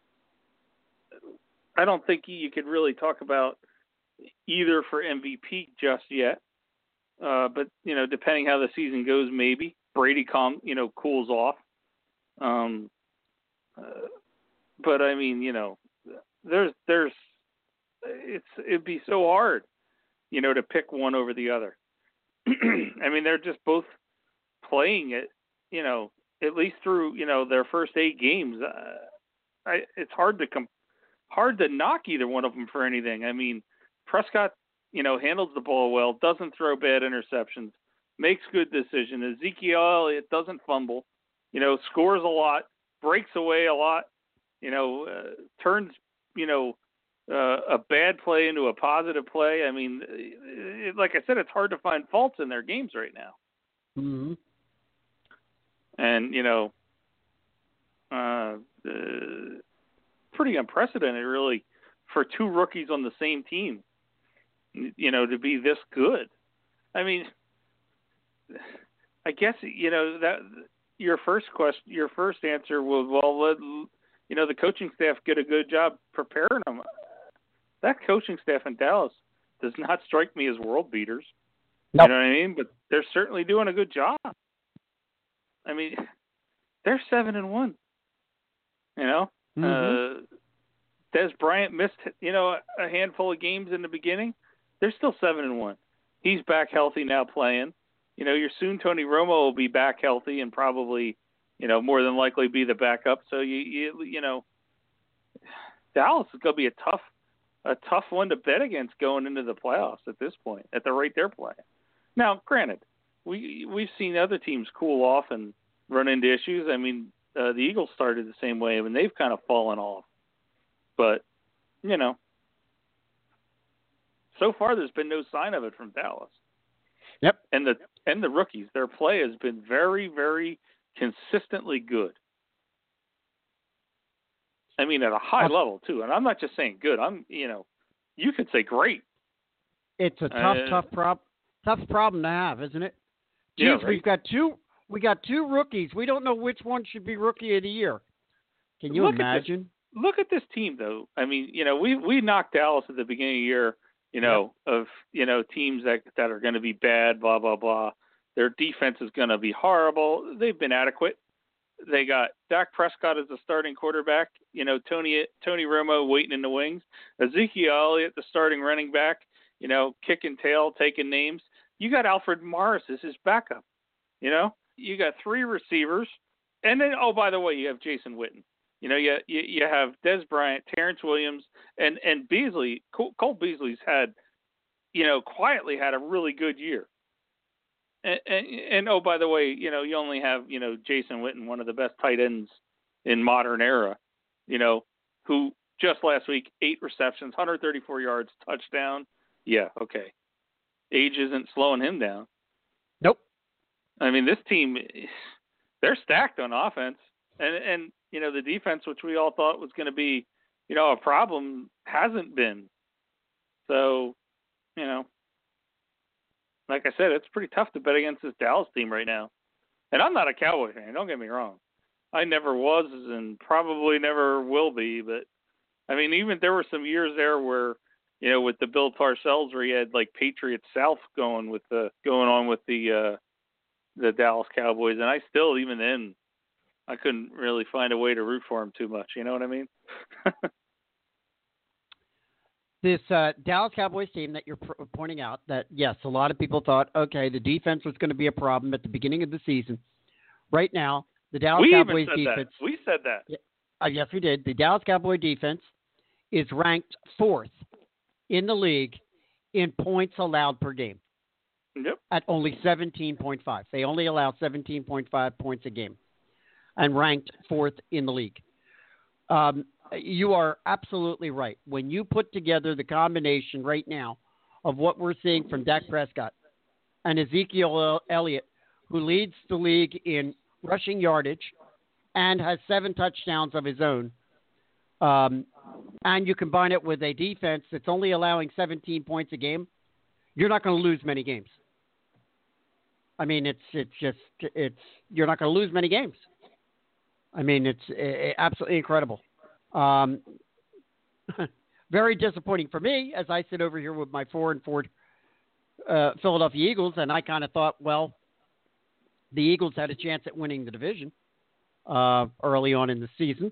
I don't think you could really talk about either for M V P just yet. Uh, but you know, depending how the season goes, maybe Brady calm, you know, cools off. Um, uh, but I mean, you know, there's there's it's it'd be so hard, you know, to pick one over the other. I mean, they're just both playing it, you know, at least through, you know, their first eight games. Uh, I, it's hard to com- hard to knock either one of them for anything. I mean, Prescott, you know, handles the ball well, doesn't throw bad interceptions, makes good decisions. Ezekiel Elliott doesn't fumble, you know, scores a lot, breaks away a lot, you know, uh, turns, you know, uh, a bad play into a positive play. I mean, it, like I said, it's hard to find faults in their games right now. Mm-hmm. And, you know, uh, uh, pretty unprecedented, really, for two rookies on the same team, you know, to be this good. I mean, I guess, you know, that your first question, your first answer was, well, let, you know, the coaching staff did a good job preparing them. That coaching staff in Dallas does not strike me as world beaters. Nope. You know what I mean? But they're certainly doing a good job. I mean, they're seven and one. You know, Mm-hmm. uh, Des Bryant missed, you know, a handful of games in the beginning. They're still seven and one. He's back healthy now, playing. You know, your soon Tony Romo will be back healthy and probably, you know, more than likely be the backup. So you, you, you know, Dallas is going to be a tough, a tough one to bet against going into the playoffs at this point, at the rate they're playing. Now, granted, we we've seen other teams cool off and run into issues. I mean, uh, the Eagles started the same way, and they've kind of fallen off. But, you know, so far there's been no sign of it from Dallas. Yep. And the and the rookies, their play has been very, very consistently good. I mean, at a high Awesome. level too. And I'm not just saying good. I'm, you know, you could say great. It's a tough, Uh, tough prob, tough problem to have, isn't it? Geez, Yeah, right. we've got two. We got two rookies. We don't know which one should be Rookie of the Year. Can you Look at this- imagine? Look at this team, though. I mean, you know, we we knocked Dallas at the beginning of the year, you know, yep. of, you know, teams that, that are going to be bad, blah, blah, blah. Their defense is going to be horrible. They've been adequate. They got Dak Prescott as the starting quarterback, you know, Tony Tony Romo waiting in the wings, Ezekiel Elliott, the starting running back, you know, kicking tail, taking names. You got Alfred Morris as his backup, you know. You got three receivers. And then, oh, by the way, you have Jason Witten. You know, you, you you have Des Bryant, Terrence Williams, and, and Beasley. Cole, Cole Beasley's had, you know, quietly had a really good year. And, and, and, oh, by the way, you know, you only have, you know, Jason Witten, one of the best tight ends in modern era, you know, who just last week, eight receptions, one hundred thirty-four yards, touchdown. Yeah, okay. Age isn't slowing him down. Nope. I mean, this team, they're stacked on offense. And, and you know, the defense, which we all thought was going to be, you know, a problem, hasn't been. So, you know, like I said, it's pretty tough to bet against this Dallas team right now. And I'm not a Cowboy fan, don't get me wrong. I never was and probably never will be. But, I mean, even there were some years there where, you know, with the Bill Parcells where he had, like, Patriots South going with the going on with the uh, the Dallas Cowboys. And I still, even then, I couldn't really find a way to root for him too much. You know what I mean? This uh, Dallas Cowboys team that you're pr- pointing out, that, yes, a lot of people thought, okay, the defense was going to be a problem at the beginning of the season. Right now, the Dallas we Cowboys even said defense. That. We said that. Uh, yes, we did. The Dallas Cowboy defense is ranked fourth in the league in points allowed per game. Yep. At only seventeen point five. They only allow seventeen point five points a game and ranked fourth in the league. Um, You are absolutely right. When you put together the combination right now of what we're seeing from Dak Prescott and Ezekiel Elliott, who leads the league in rushing yardage and has seven touchdowns of his own, um, and you combine it with a defense that's only allowing seventeen points a game, you're not going to lose many games. I mean, it's it's just it's you're not going to lose many games. I mean, it's it, absolutely incredible. Um, very disappointing for me as I sit over here with my four and four uh, Philadelphia Eagles, and I kind of thought, well, the Eagles had a chance at winning the division uh, early on in the season.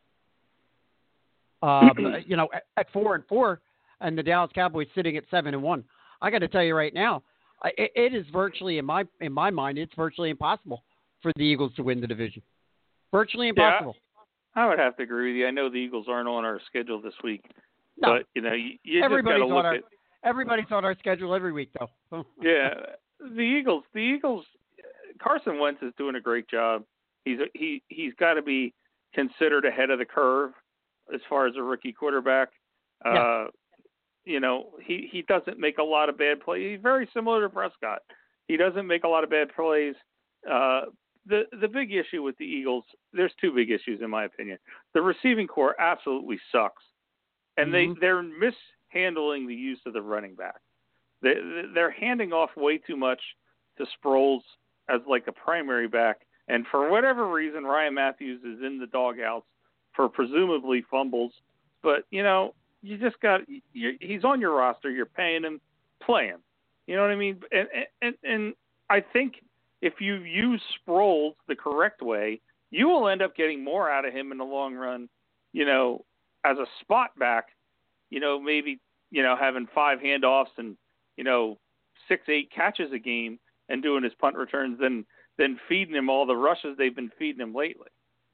Uh, but, you know, at, at four and four, and the Dallas Cowboys sitting at seven and one. I got to tell you right now, it, it is virtually in my in my mind, it's virtually impossible for the Eagles to win the division. Virtually impossible. Yeah, I would have to agree with you. I know the Eagles aren't on our schedule this week, no. but you know, you, you everybody's just got to look our, at. Everybody's on our schedule every week, though. Yeah, the Eagles. The Eagles. Carson Wentz is doing a great job. He's he he's got to be considered ahead of the curve as far as a rookie quarterback. Yeah. Uh, you know, he, he doesn't make a lot of bad plays. He's very similar to Prescott. He doesn't make a lot of bad plays. Uh, the the big issue with the Eagles, there's two big issues in my opinion. The receiving core absolutely sucks, and mm-hmm. they they're mishandling the use of the running back. They they're handing off way too much to Sproles as like a primary back, and for whatever reason, Ryan Matthews is in the doghouse for presumably fumbles. But you know, you just got you're, he's on your roster. You're paying him, play him. You know what I mean? And and and I think if you use Sproles the correct way, you will end up getting more out of him in the long run. You know, as a spot back, you know, maybe you know having five handoffs and you know six eight catches a game and doing his punt returns than than feeding him all the rushes they've been feeding him lately.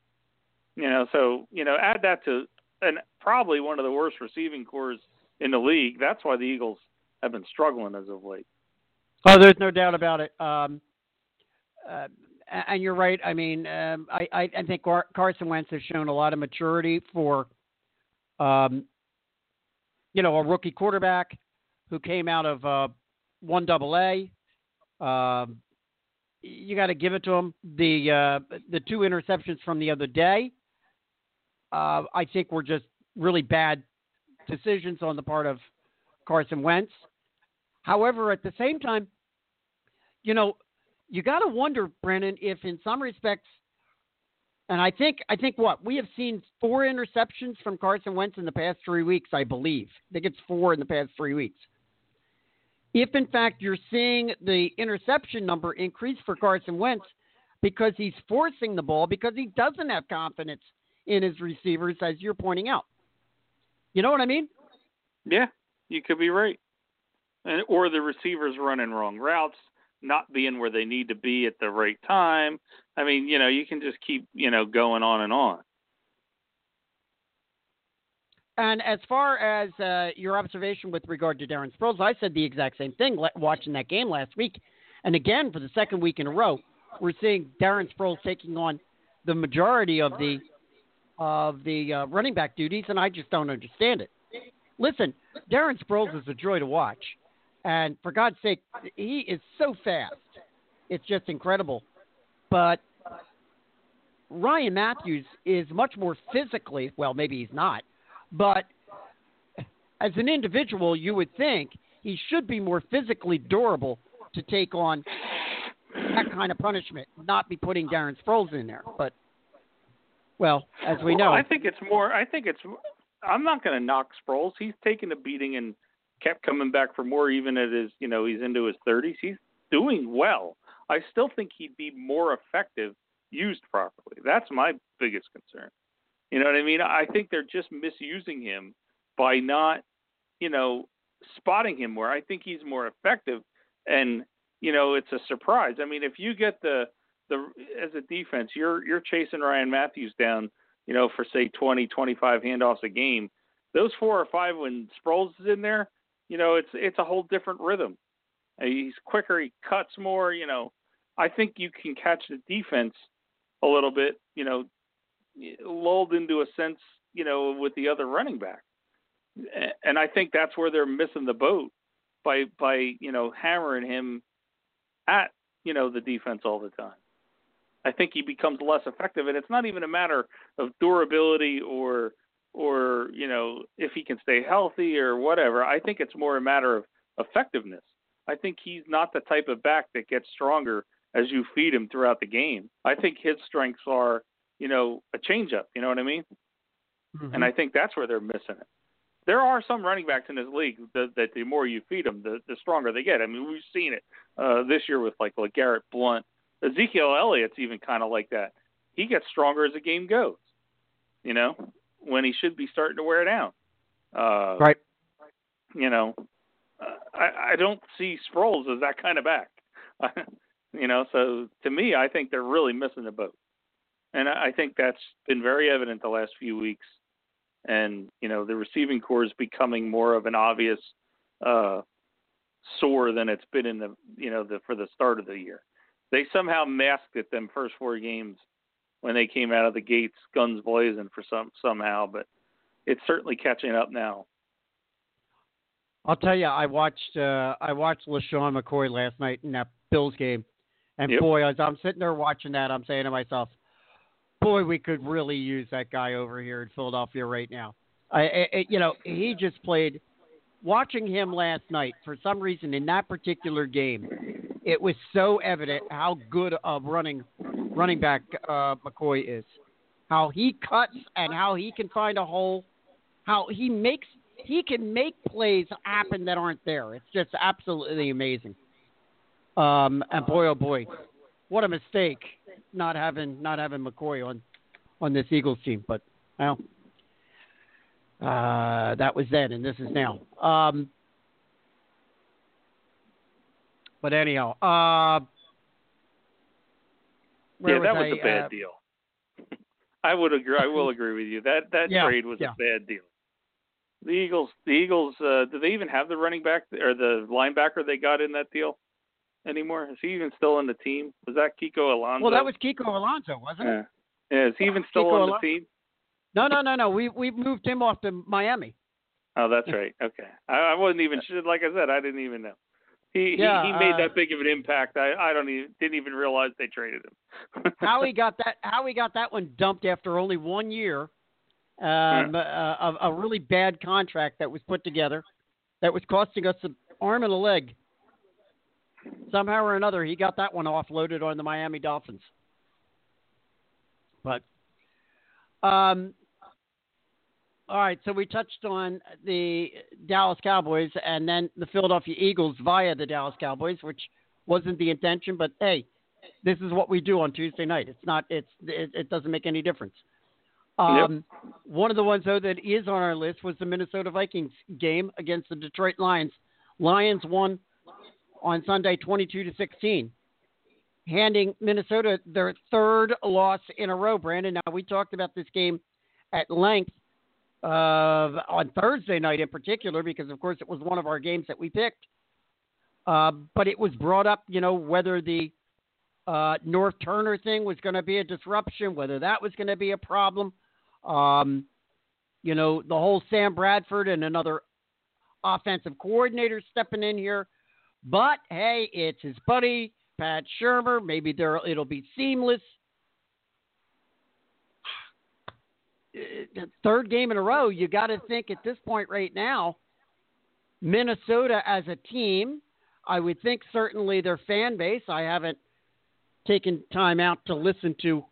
You know, so you know, add that to and probably one of the worst receiving cores in the league. That's why the Eagles have been struggling as of late. Oh, there's no doubt about it. Um, uh, and you're right. I mean, um, I, I, I think Car- Carson Wentz has shown a lot of maturity for, um, you know, a rookie quarterback who came out of uh, one double A. Um, you got to give it to him. The uh, the two interceptions from the other day, uh, I think were just really bad decisions on the part of Carson Wentz. However, at the same time, you know, you got to wonder, Brennan, if in some respects, and I think I think what we have seen four interceptions from Carson Wentz in the past three weeks, I believe. I think it's four in the past three weeks. If, in fact, you're seeing the interception number increase for Carson Wentz because he's forcing the ball, because he doesn't have confidence in his receivers, as you're pointing out. You know what I mean? Yeah, you could be right. And, or the receivers running wrong routes, not being where they need to be at the right time. I mean, you know, you can just keep, you know, going on and on. And as far as uh, your observation with regard to Darren Sproles, I said the exact same thing watching that game last week. And again, for the second week in a row, we're seeing Darren Sproles taking on the majority of the of the uh, running back duties, and I just don't understand it. Listen, Darren Sproles is a joy to watch. And for God's sake, he is so fast. It's just incredible. But Ryan Matthews is much more physically, well, maybe he's not, but as an individual, you would think he should be more physically durable to take on that kind of punishment, not be putting Darren Sproles in there. But, well, as we know. Well, I think it's more, I think it's, I'm not going to knock Sproles. He's taken a beating and kept coming back for more, even at his, you know, he's into his thirties. He's doing well. I still think he'd be more effective used properly. That's my biggest concern. You know what I mean? I think they're just misusing him by not, you know, spotting him where I think he's more effective. And, you know, it's a surprise. I mean, if you get the, the, as a defense, you're, you're chasing Ryan Matthews down, you know, for say twenty, twenty-five handoffs a game, those four or five, when Sproles is in there, you know, it's, it's a whole different rhythm. He's quicker. He cuts more, you know. I think you can catch the defense a little bit, you know, lulled into a sense you know, with the other running back. And I think that's where they're missing the boat by, by, you know, hammering him at, you know, the defense all the time. I think he becomes less effective, and it's not even a matter of durability or, or, you know, if he can stay healthy or whatever. I think it's more a matter of effectiveness. I think he's not the type of back that gets stronger as you feed him throughout the game. I think his strengths are, you know, a changeup. You know what I mean? Mm-hmm. And I think that's where they're missing it. There are some running backs in this league that, that the more you feed them, the, the stronger they get. I mean, we've seen it uh, this year with like LeGarrette Blount. Ezekiel Elliott's even kind of like that. He gets stronger as the game goes, you know, when he should be starting to wear down. Uh, right. You know, uh, I, I don't see Sproles as that kind of back. You know, so to me, I think they're really missing the boat. And I think that's been very evident the last few weeks. And, you know, the receiving core is becoming more of an obvious uh, sore than it's been in the, you know, the, for the start of the year. They somehow masked it them first four games when they came out of the gates guns blazing for some somehow, but it's certainly catching up now. I'll tell you, I watched uh, I watched LaShawn McCoy last night in that Bills game, and yep. boy, as I'm sitting there watching that, I'm saying to myself, boy, we could really use that guy over here in Philadelphia right now. I, I you know, he just played. Watching him last night, for some reason in that particular game, it was so evident how good of running running back uh, McCoy is, how he cuts and how he can find a hole, how he makes he can make plays happen that aren't there. It's just absolutely amazing. Um, and boy, oh boy, what a mistake not having not having McCoy on on this Eagles team. But well, uh, that was then, and this is now. Um, but anyhow, uh, yeah, that was, was a bad uh, deal. I would agree. I will agree with you. That that yeah, trade was yeah. a bad deal. The Eagles, the Eagles, uh, do they even have the running back or the linebacker they got in that deal anymore? Is he even still on the team? Was that Kiko Alonso? Well, that was Kiko Alonso, wasn't yeah. it? Yeah, is he even still Kiko on Alonso? the team? No, no, no, no. We we moved him off to Miami. Oh, that's right. Okay, I, I wasn't even sure. Like I said, I didn't even know. He yeah, he, he made uh, that big of an impact. I, I don't even didn't even realize they traded him. how he got that? How he got that one dumped after only one year? Um, yeah. uh, a, a really bad contract that was put together, that was costing us an arm and a leg. Somehow or another, he got that one offloaded on the Miami Dolphins. But, um, all right, so we touched on the Dallas Cowboys and then the Philadelphia Eagles via the Dallas Cowboys, which wasn't the intention, but hey, this is what we do on Tuesday night. It's not, it's, it, it doesn't make any difference. Um, yep. One of the ones, though, that is on our list was the Minnesota Vikings game against the Detroit Lions. Lions won on Sunday twenty-two to sixteen, handing Minnesota their third loss in a row, Brandon. Now, we talked about this game at length uh, on Thursday night in particular because, of course, it was one of our games that we picked. Uh, but it was brought up, you know, whether the uh, North Turner thing was going to be a disruption, whether that was going to be a problem. Um, you know, the whole Sam Bradford and another offensive coordinator stepping in here. But, hey, it's his buddy, Pat Shurmur. Maybe there it'll be seamless. Third game in a row, you got to think at this point right now, Minnesota as a team, I would think certainly their fan base. I haven't taken time out to listen to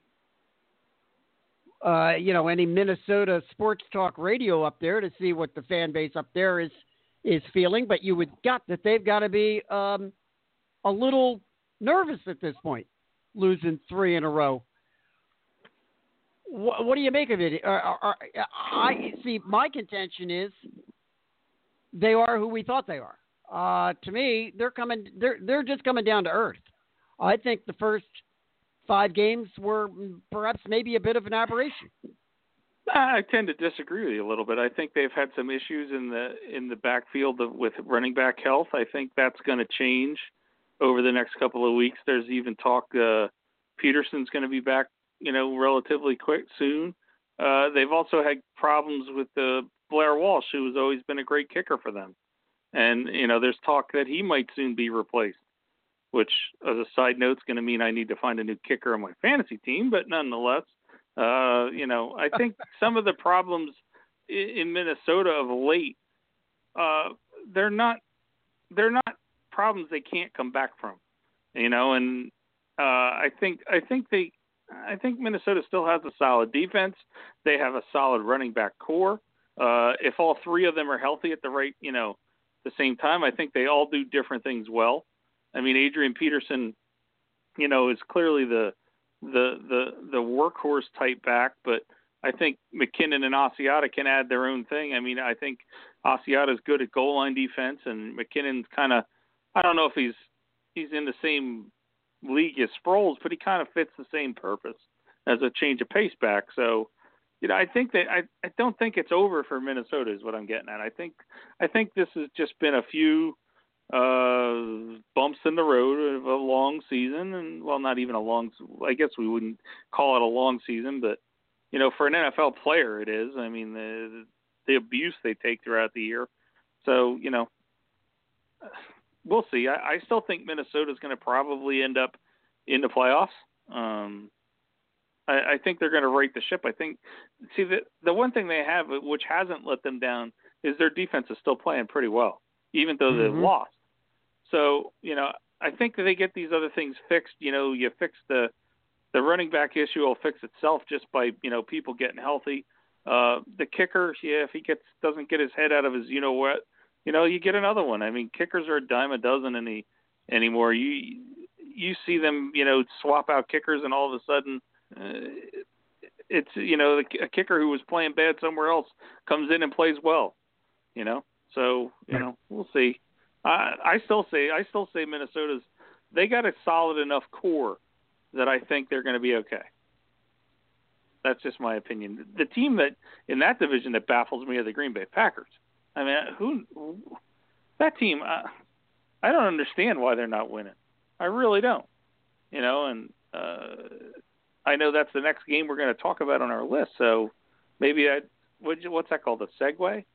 Uh, you know, any Minnesota sports talk radio up there to see what the fan base up there is is feeling. But you would got that they've got to be um, a little nervous at this point, losing three in a row. What, what do you make of it? Are, are, are, I see. My contention is they are who we thought they are. Uh, to me, they're coming. They're they're just coming down to earth. I think the first five games were perhaps maybe a bit of an aberration. I tend to disagree with you a little bit. I think they've had some issues in the in the backfield of, with running back health. I think that's going to change over the next couple of weeks. There's even talk uh, Peterson's going to be back, you know, relatively quick soon. uh, they've also had problems with uh, Blair Walsh, who has always been a great kicker for them. And, you know, there's talk that he might soon be replaced, which, as a side note, is going to mean I need to find a new kicker on my fantasy team. But nonetheless, uh, you know, I think some of the problems in, in Minnesota of late, uh, they're not they're not problems they can't come back from, you know. And uh, I think I think they I think Minnesota still has a solid defense. They have a solid running back core. Uh, if all three of them are healthy at the right, you know, the same time, I think they all do different things well. I mean, Adrian Peterson, you know, is clearly the the the the workhorse type back, but I think McKinnon and Asiata can add their own thing. I mean, I think Asiata's good at goal line defense, and McKinnon's kind of, I don't know if he's he's in the same league as Sproles, but he kind of fits the same purpose as a change of pace back. So, you know, I think that I, I don't think it's over for Minnesota is what I'm getting at. I think I think this has just been a few uh, bumps in the road of a long season, and well, not even a long. I guess we wouldn't call it a long season, but you know, for an N F L player, it is. I mean, the the abuse they take throughout the year. So, you know, we'll see. I, I still think Minnesota's going to probably end up in the playoffs. Um, I, I think they're going to right the ship. I think, see, the the one thing they have, which hasn't let them down, is their defense is still playing pretty well, even though Mm-hmm. they've lost. So, you know, I think that they get these other things fixed. You know, you fix the the running back issue will fix itself just by, you know, people getting healthy. Uh, the kicker, yeah, if he gets doesn't get his head out of his, you know what, you know, you get another one. I mean, kickers are a dime a dozen any anymore. You you see them, you know, swap out kickers, and all of a sudden, uh, it's, you know, a kicker who was playing bad somewhere else comes in and plays well. You know, so you know, we'll see. I I still say I still say Minnesota's they got a solid enough core that I think they're going to be okay. That's just my opinion. The team that in that division that baffles me are the Green Bay Packers. I mean, who that team? Uh, I don't understand why they're not winning. I really don't. You know, and uh, I know that's the next game we're going to talk about on our list. So maybe I what's that called? A segue?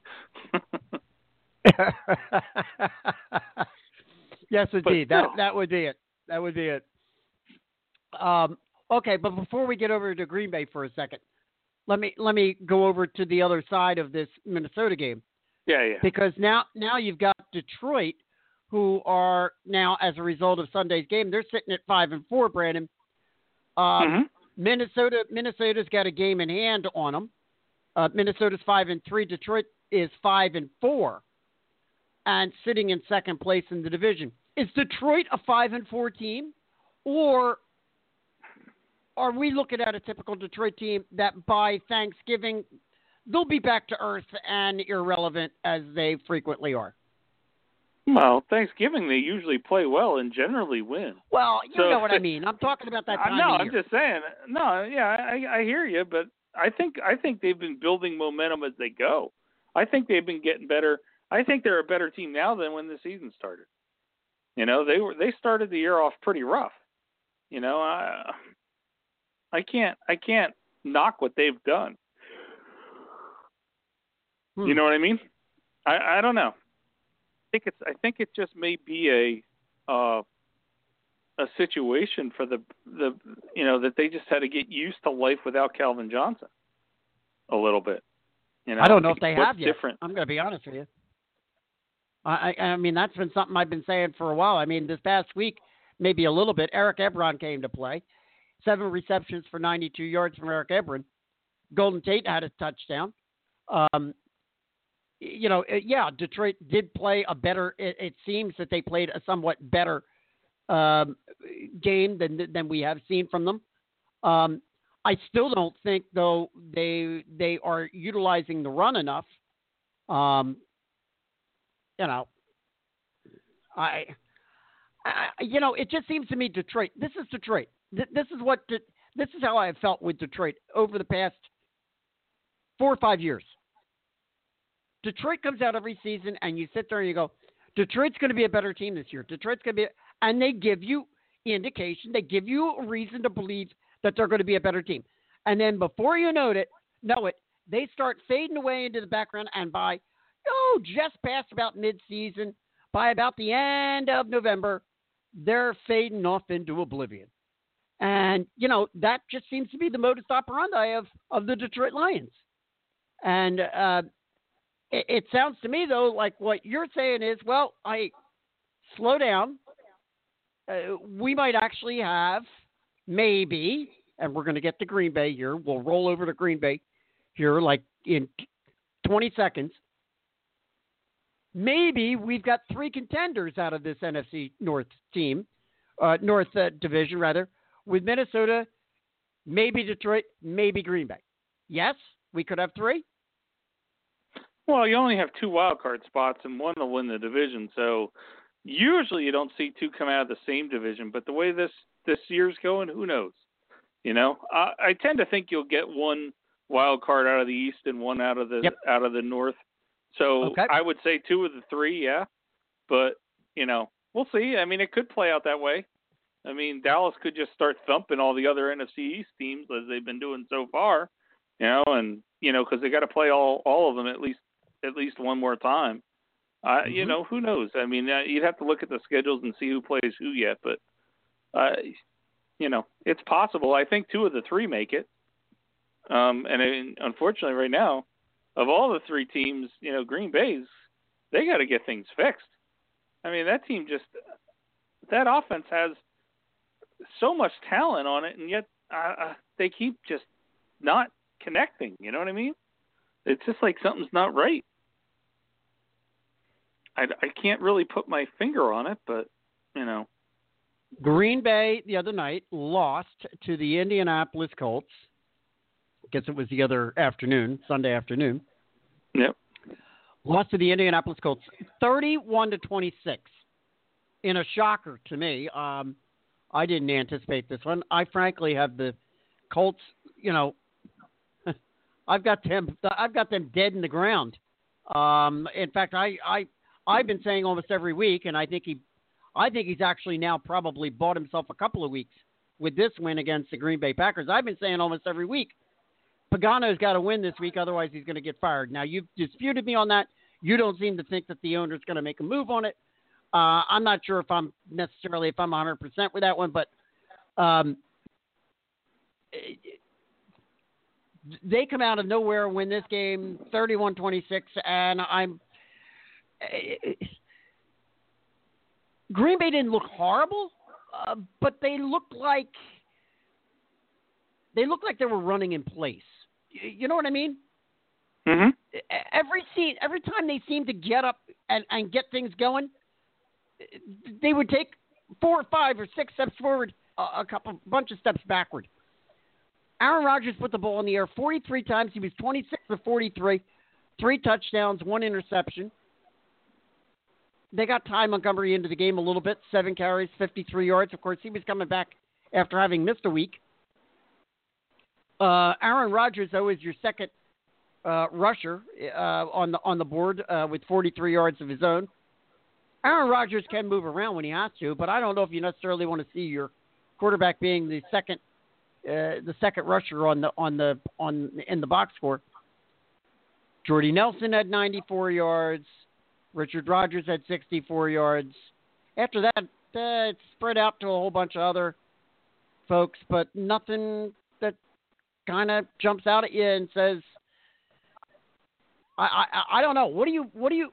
Yes, indeed. But, that no. that would be it. That would be it. Um, okay, but before we get over to Green Bay for a second, let me let me go over to the other side of this Minnesota game. Yeah, yeah. Because now now you've got Detroit, who are now, as a result of Sunday's game, they're sitting at five and four. Brandon, um, mm-hmm. Minnesota Minnesota's got a game in hand on them. Uh, Minnesota's five and three. Detroit is five and four, and sitting in second place in the division. Is Detroit a five and four team, or are we looking at a typical Detroit team that by Thanksgiving they'll be back to earth and irrelevant as they frequently are? Well, Thanksgiving they usually play well and generally win. Well, you So- know what I mean. I'm talking about that time no, of I'm year. just saying. No, yeah, I, I hear you, but I think I think they've been building momentum as they go. I think they've been getting better. I think they're a better team now than when the season started. You know, they were they started the year off pretty rough. You know, I I can't I can't knock what they've done. Hmm. You know what I mean? I, I don't know. I think it's I think it just may be a uh, a situation for the the you know that they just had to get used to life without Calvin Johnson a little bit. You know, I don't know if they what's have yet. different? I'm going to be honest with you. I, I, I mean, that's been something I've been saying for a while. I mean, this past week, maybe a little bit. Eric Ebron came to play. Seven receptions for ninety-two yards from Eric Ebron. Golden Tate had a touchdown. Um, you know, yeah, Detroit did play a better. It, it seems that they played a somewhat better um, game than than we have seen from them. Um, I still don't think, though, they they are utilizing the run enough. Um, you know, I, I, you know, it just seems to me Detroit. This is Detroit. Th- this is what. De- this is how I have felt with Detroit over the past four or five years. Detroit comes out every season, and you sit there and you go, Detroit's going to be a better team this year. Detroit's going to be, and they give you indication, they give you a reason to believe that they're going to be a better team. And then before you know it, know it, they start fading away into the background, and by, oh, just past about mid-season, by about the end of November, they're fading off into oblivion. And, you know, that just seems to be the modus operandi of, of the Detroit Lions. And uh, it, it sounds to me, though, like what you're saying is, well, I slow down. Uh, we might actually have, maybe, and we're going to get to Green Bay here. We'll roll over to Green Bay here like in twenty seconds. Maybe we've got three contenders out of this N F C North team, uh, North uh, division, rather, with Minnesota, maybe Detroit, maybe Green Bay. Yes, we could have three. Well, you only have two wild card spots, and one will win the division. So usually you don't see two come out of the same division. But the way this, this year's going, who knows? You know, I, I tend to think you'll get one wild card out of the East and one out of the yep. out of the North. So okay. I would say two of the three, yeah. But, you know, we'll see. I mean, it could play out that way. I mean, Dallas could just start thumping all the other N F C East teams as they've been doing so far, you know, and, you know, because they got to play all, all of them at least at least one more time. Uh, mm-hmm. You know, who knows? I mean, uh, you'd have to look at the schedules and see who plays who yet. But, uh, you know, it's possible. I think two of the three make it. Um, and, and unfortunately right now, of all the three teams, you know, Green Bay's, they got to get things fixed. I mean, that team just, that offense has so much talent on it, and yet uh, they keep just not connecting. You know what I mean? It's just like something's not right. I, I can't really put my finger on it, but, you know. Green Bay the other night lost to the Indianapolis Colts. I guess it was the other afternoon, Sunday afternoon. Yep. Lost to the Indianapolis Colts, thirty-one to twenty-six, in a shocker to me. Um, I didn't anticipate this one. I frankly have the Colts. You know, I've got them. I've got them dead in the ground. Um, in fact, I, I I've been saying almost every week, and I think he, I think he's actually now probably bought himself a couple of weeks with this win against the Green Bay Packers. I've been saying almost every week, Pagano's got to win this week, otherwise he's going to get fired. Now, you've disputed me on that. You don't seem to think that the owner's going to make a move on it. Uh, I'm not sure if I'm necessarily, if I'm one hundred percent with that one, but um, they come out of nowhere and win this game thirty-one twenty-six, and I'm Green Bay didn't look horrible, uh, but they looked like they looked like they were running in place. You know what I mean? Mm-hmm. Every scene, every time they seemed to get up and, and get things going, they would take four or five or six steps forward, a, a couple, bunch of steps backward. Aaron Rodgers put the ball in the air forty-three times. He was twenty-six for forty-three, three touchdowns, one interception. They got Ty Montgomery into the game a little bit, seven carries, fifty-three yards. Of course, he was coming back after having missed a week. Uh, Aaron Rodgers, though, is your second uh, rusher uh, on the on the board uh, with forty-three yards of his own. Aaron Rodgers can move around when he has to, but I don't know if you necessarily want to see your quarterback being the second uh, the second rusher on the on the on in the box score. Jordy Nelson had ninety-four yards. Richard Rodgers had sixty-four yards. After that, uh, it's spread out to a whole bunch of other folks, but nothing that kind of jumps out at you and says, I, I I don't know. What do you what do you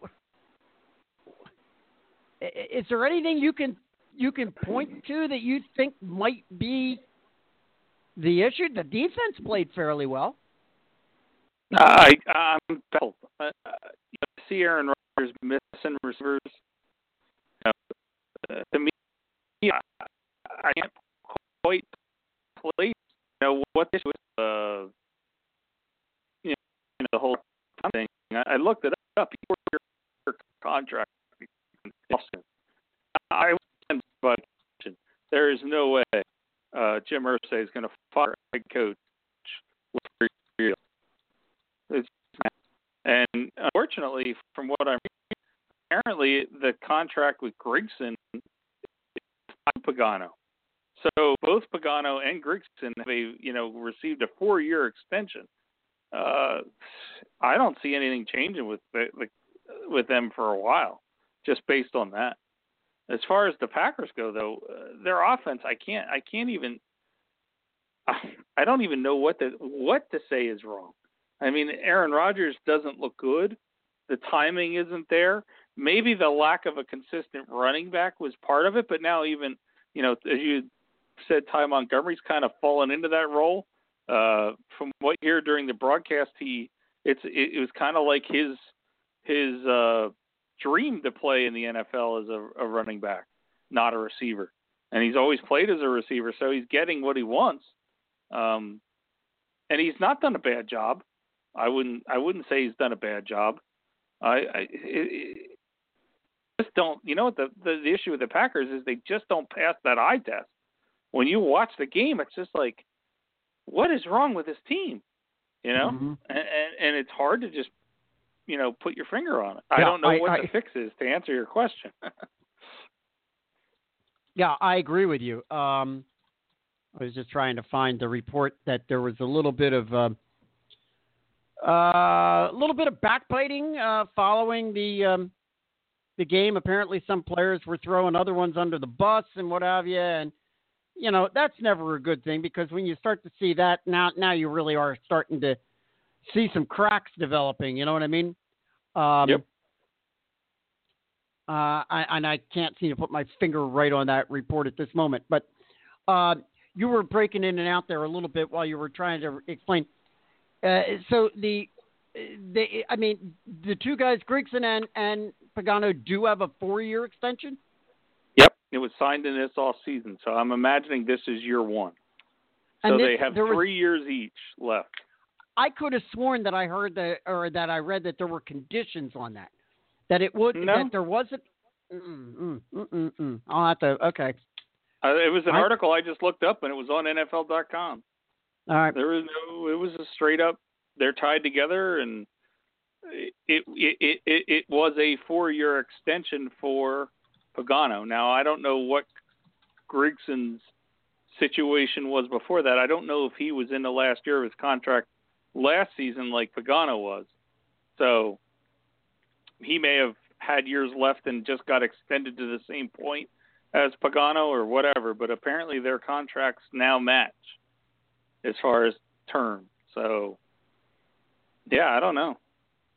is there anything you can you can point to that you think might be the issue? The defense played fairly well. I I'm baffled. Uh, you see Aaron Rodgers missing receivers. You know, uh, to me, I, I can't quite place. You know what this was. Uh, you know the whole thing. I, I looked it up. Your contract. I was there is no way uh, Jim Irsay is going to fire a head coach with three years. And unfortunately, from what I'm reading, apparently the contract with Grigson is Pagano. So both Pagano and Grigson have a, you know, received a four-year extension. uh, I don't see anything changing with the, with them for a while, just based on that. As far as the Packers go, though, uh, their offense, I can't, I can't even, I don't even know what to what to say is wrong. I mean, Aaron Rodgers doesn't look good. The timing isn't there. Maybe the lack of a consistent running back was part of it, but now even, you know, as you said, Ty Montgomery's kind of fallen into that role. Uh, from what you hear during the broadcast, he it's it, it was kind of like his his uh, dream to play in the N F L as a, a running back, not a receiver. And he's always played as a receiver, so he's getting what he wants. Um, and he's not done a bad job. I wouldn't I wouldn't say he's done a bad job. I, I it, it just don't. You know what the, the the issue with the Packers is? They just don't pass that eye test. When you watch the game, it's just like, what is wrong with this team? You know, mm-hmm. and, and and it's hard to just, you know, put your finger on it. Yeah, I don't know I, what I, the fix is to answer your question. Yeah, I agree with you. Um, I was just trying to find the report that there was a little bit of uh, uh, a little bit of backbiting uh, following the um, the game. Apparently, some players were throwing other ones under the bus and what have you, and you know that's never a good thing because when you start to see that now, now you really are starting to see some cracks developing. You know what I mean? Um, yep. Uh, I, and I can't seem to put my finger right on that report at this moment. But uh, you were breaking in and out there a little bit while you were trying to explain. Uh, so the, the, I mean, the two guys, Grigson and, and Pagano, do have a four-year extension? Yep, it was signed in this off season. So I'm imagining this is year one. So and this, they have three was, years each left. I could have sworn that I heard that, or that I read that there were conditions on that. That it would, no. that there wasn't. Mm, mm, mm, mm, mm. I'll have to. Okay. Uh, it was an I, article I just looked up, and it was on N F L dot com. All right. There was no. It was a straight up. They're tied together, and it it it it, it was a four year extension for Pagano. Now I don't know what Grigson's situation was before that. I don't know if he was in the last year of his contract last season like Pagano was. So. He may have had years left and just got extended to the same point as Pagano or whatever, but apparently their contracts now match as far as term. So, yeah, I don't know.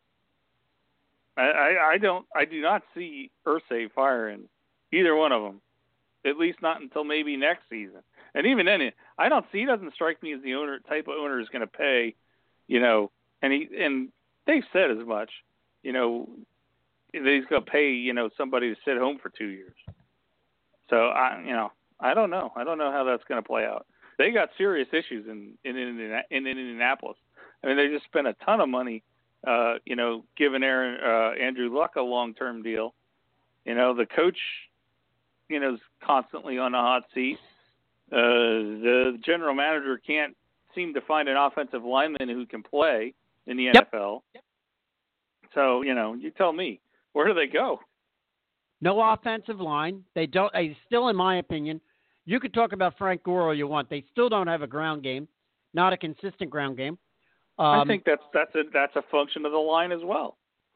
I, I, I don't. I do not see Irsay firing either one of them, at least not until maybe next season. And even then, I don't see. He doesn't strike me as the owner type of owner who's going to pay, you know. And he and they've said as much. You know, he's going to pay, you know, somebody to sit home for two years. So, I, you know, I don't know. I don't know how that's going to play out. They got serious issues in, in, in, in Indianapolis. I mean, they just spent a ton of money, uh, you know, giving Aaron, uh, Andrew Luck a long-term deal. You know, the coach, you know, is constantly on the hot seat. Uh, the general manager can't seem to find an offensive lineman who can play in the yep. N F L. Yep. So, you know, you tell me, where do they go? No offensive line. They don't. They still, in my opinion, you could talk about Frank Gore all you want. They still don't have a ground game, not a consistent ground game. Um, I think that's that's a that's a function of the line as well.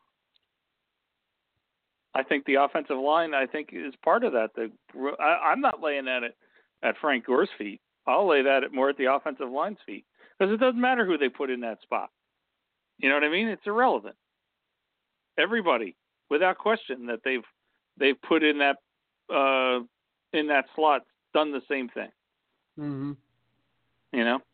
I think the offensive line, I think, is part of that. The, I, I'm not laying that at, at Frank Gore's feet. I'll lay that at more at the offensive line's feet because it doesn't matter who they put in that spot. You know what I mean? It's irrelevant. Everybody, without question, that they've they've put in that uh, in that slot, done the same thing. Mm-hmm. You know,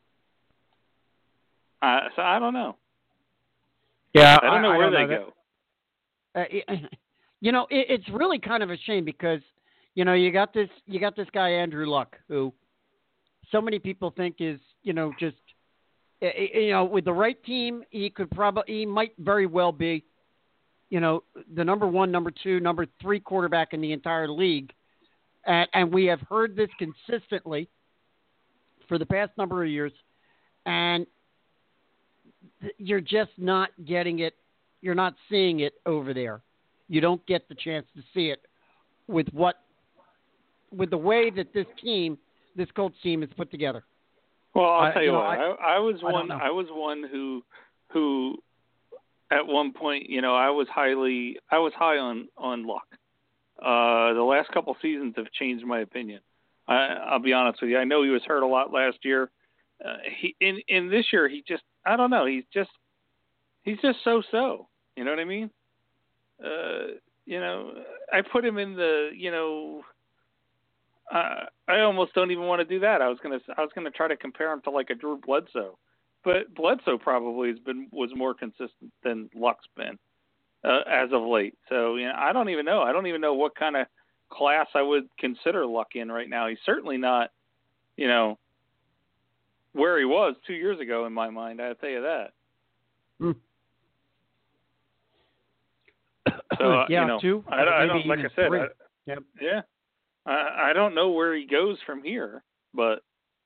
uh, so I don't know. Yeah, I don't know I, where I don't they know go. Uh, it, you know, it, it's really kind of a shame because you know you got this you got this guy Andrew Luck who so many people think is you know just you know with the right team he could probably he might very well be. You know, the number one, number two, number three quarterback in the entire league. And, and we have heard this consistently for the past number of years. And th- you're just not getting it. You're not seeing it over there. You don't get the chance to see it with what, with the way that this team, this Colts team is put together. Well, I'll I, tell you, you know, what. I, I, I was I one. I was one who, who, at one point, you know, I was highly, I was high on on Luck. Uh, the last couple seasons have changed my opinion. I, I'll be honest with you. I know he was hurt a lot last year. Uh, he in in this year, he just, I don't know. He's just, he's just so so. You know what I mean? Uh, you know, I put him in the, you know. Uh, I almost don't even want to do that. I was gonna, I was gonna try to compare him to like a Drew Bledsoe, but Bledsoe probably has been was more consistent than Luck's been uh, as of late. So you know, I don't even know. I don't even know what kind of class I would consider Luck in right now. He's certainly not, you know, where he was two years ago in my mind. I'll tell you that. Hmm. So yeah, you know, two. I, I don't like I said. I, yep. Yeah. I, I don't know where he goes from here, but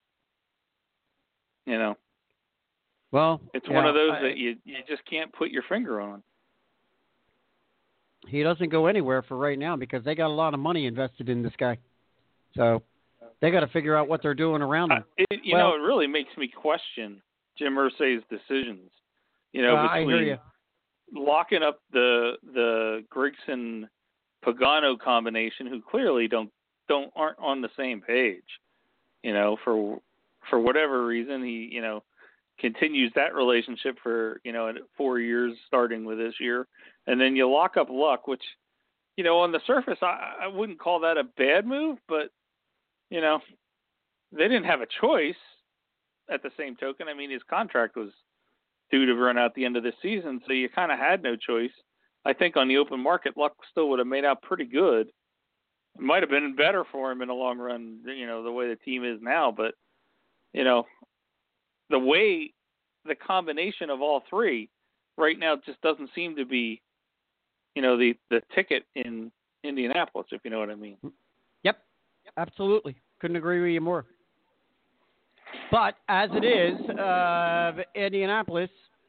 you know, well, it's yeah, one of those I, that you you just can't put your finger on. He doesn't go anywhere for right now because they got a lot of money invested in this guy, so they got to figure out what they're doing around him. Uh, it, you well, know, it really makes me question Jim Irsay's decisions. You know, uh, between I hear you. locking up the the Grigson Pagano combination, who clearly don't. don't aren't on the same page, you know, for for whatever reason. He, you know, continues that relationship for, you know, four years starting with this year. And then you lock up Luck, which, you know, on the surface, I, I wouldn't call that a bad move, but, you know, they didn't have a choice at the same token. I mean, his contract was due to run out the end of this season, so you kind of had no choice. I think on the open market, Luck still would have made out pretty good. It might have been better for him in the long run, you know, the way the team is now. But, you know, the way the combination of all three right now just doesn't seem to be, you know, the, the ticket in Indianapolis, if you know what I mean. Yep, absolutely. Couldn't agree with you more. But as it is, uh, Indianapolis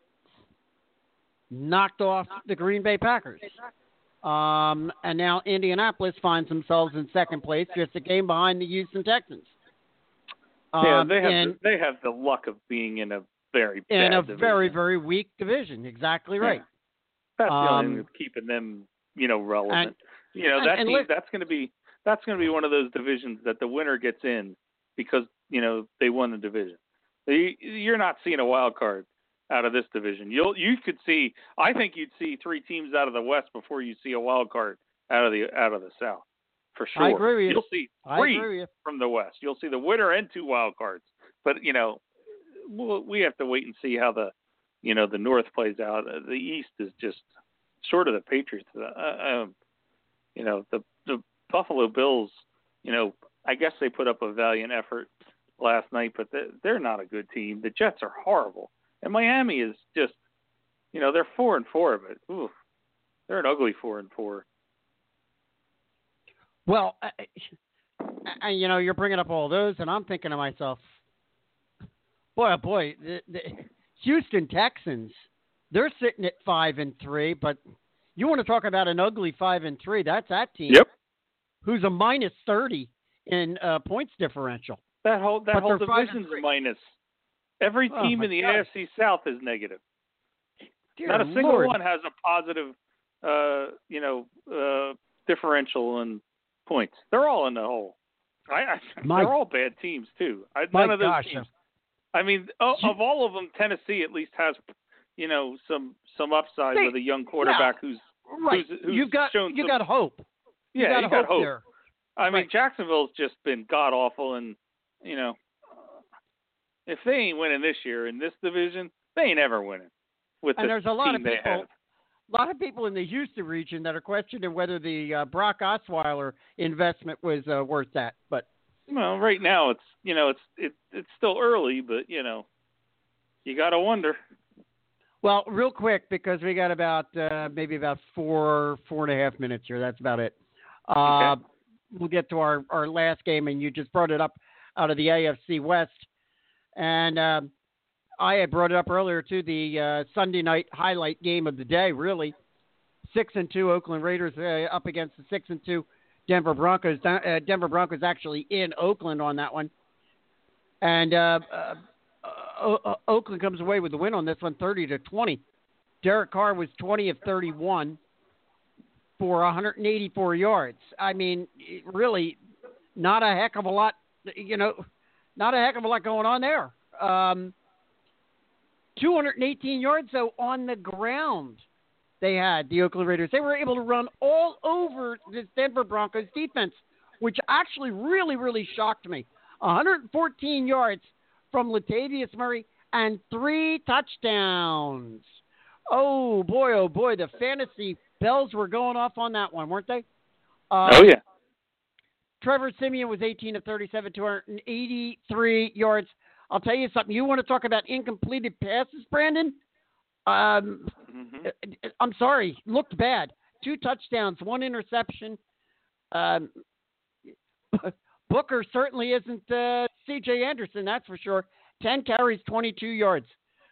knocked off the Green Bay Packers. Um, and now Indianapolis finds themselves in second place, just a game behind the Houston Texans. Um, yeah, they have in, the, they have the luck of being in a very bad in a division. very very weak division. Exactly right. Yeah. That's the um, only thing that's keeping them, you know, relevant. And, you know, that and, and team, let, that's going to be that's going to be one of those divisions that the winner gets in because, you know, they won the division. You're not seeing a wild card out of this division. You'll you could see. I think you'd see three teams out of the West before you see a wild card out of the out of the South, for sure. I agree with you. You'll see three from the West. You'll see the winner and two wild cards. But you know, we'll, we have to wait and see how the you know the North plays out. The East is just short of the Patriots. Uh, um, you know, the the Buffalo Bills. You know, I guess they put up a valiant effort last night, but they're not a good team. The Jets are horrible. And Miami is just, you know, they're four and four, but ooh, they're an ugly four and four. Well, I, I, you know, you're bringing up all those, and I'm thinking to myself, boy, oh boy, the, the Houston Texans, they're sitting at five and three, but you want to talk about an ugly five and three? That's that team. Yep. Who's a minus thirty in uh, points differential. That whole that but whole division's minus. Every team oh, in the God. A F C South is negative. Dear Not a single Lord. one has a positive, uh, you know, uh, differential in points. They're all in the hole. I, I My, they're all bad teams too. I, my none of those gosh. teams. I mean, of, of all of them, Tennessee at least has, you know, some some upside they, with a young quarterback yeah, who's right. who's, who's you've got shown you some, got hope. You yeah, got you got hope, hope. there. I mean, right. Jacksonville's just been god awful, and you know, if they ain't winning this year in this division, they ain't ever winning. With and the there's a lot team of they people, have. a lot of people in the Houston region that are questioning whether the uh, Brock Osweiler investment was uh, worth that. But well, right now it's you know it's it, it's still early, but you know, you got to wonder. well, real quick because we got about uh, maybe about four four and a half minutes here. That's about it. Uh, Okay. We'll get to our, our last game, and you just brought it up out of the A F C West. And um, I had brought it up earlier, too, the uh, Sunday night highlight game of the day, really. Six and two Oakland Raiders uh, up against the six and two Denver Broncos. Uh, Denver Broncos actually in Oakland on that one. And uh, uh, o- o- Oakland comes away with the win on this one, thirty to twenty. Derek Carr was twenty of thirty-one for one hundred eighty-four yards. I mean, really, not a heck of a lot, you know, not a heck of a lot going on there. Um, two hundred eighteen yards, though, on the ground they had, the Oakland Raiders. They were able to run all over this Denver Broncos defense, which actually really, really shocked me. one hundred fourteen yards from Latavius Murray and three touchdowns. Oh, boy, oh, boy, the fantasy bells were going off on that one, weren't they? Um, oh, yeah. Trevor Siemian was eighteen of thirty-seven, two hundred eighty-three yards. I'll tell you something. You want to talk about incompleted passes, Brandon? Um, mm-hmm. I'm sorry. Looked bad. Two touchdowns, one interception. Um, Booker certainly isn't uh, C J Anderson, that's for sure. ten carries, twenty-two yards.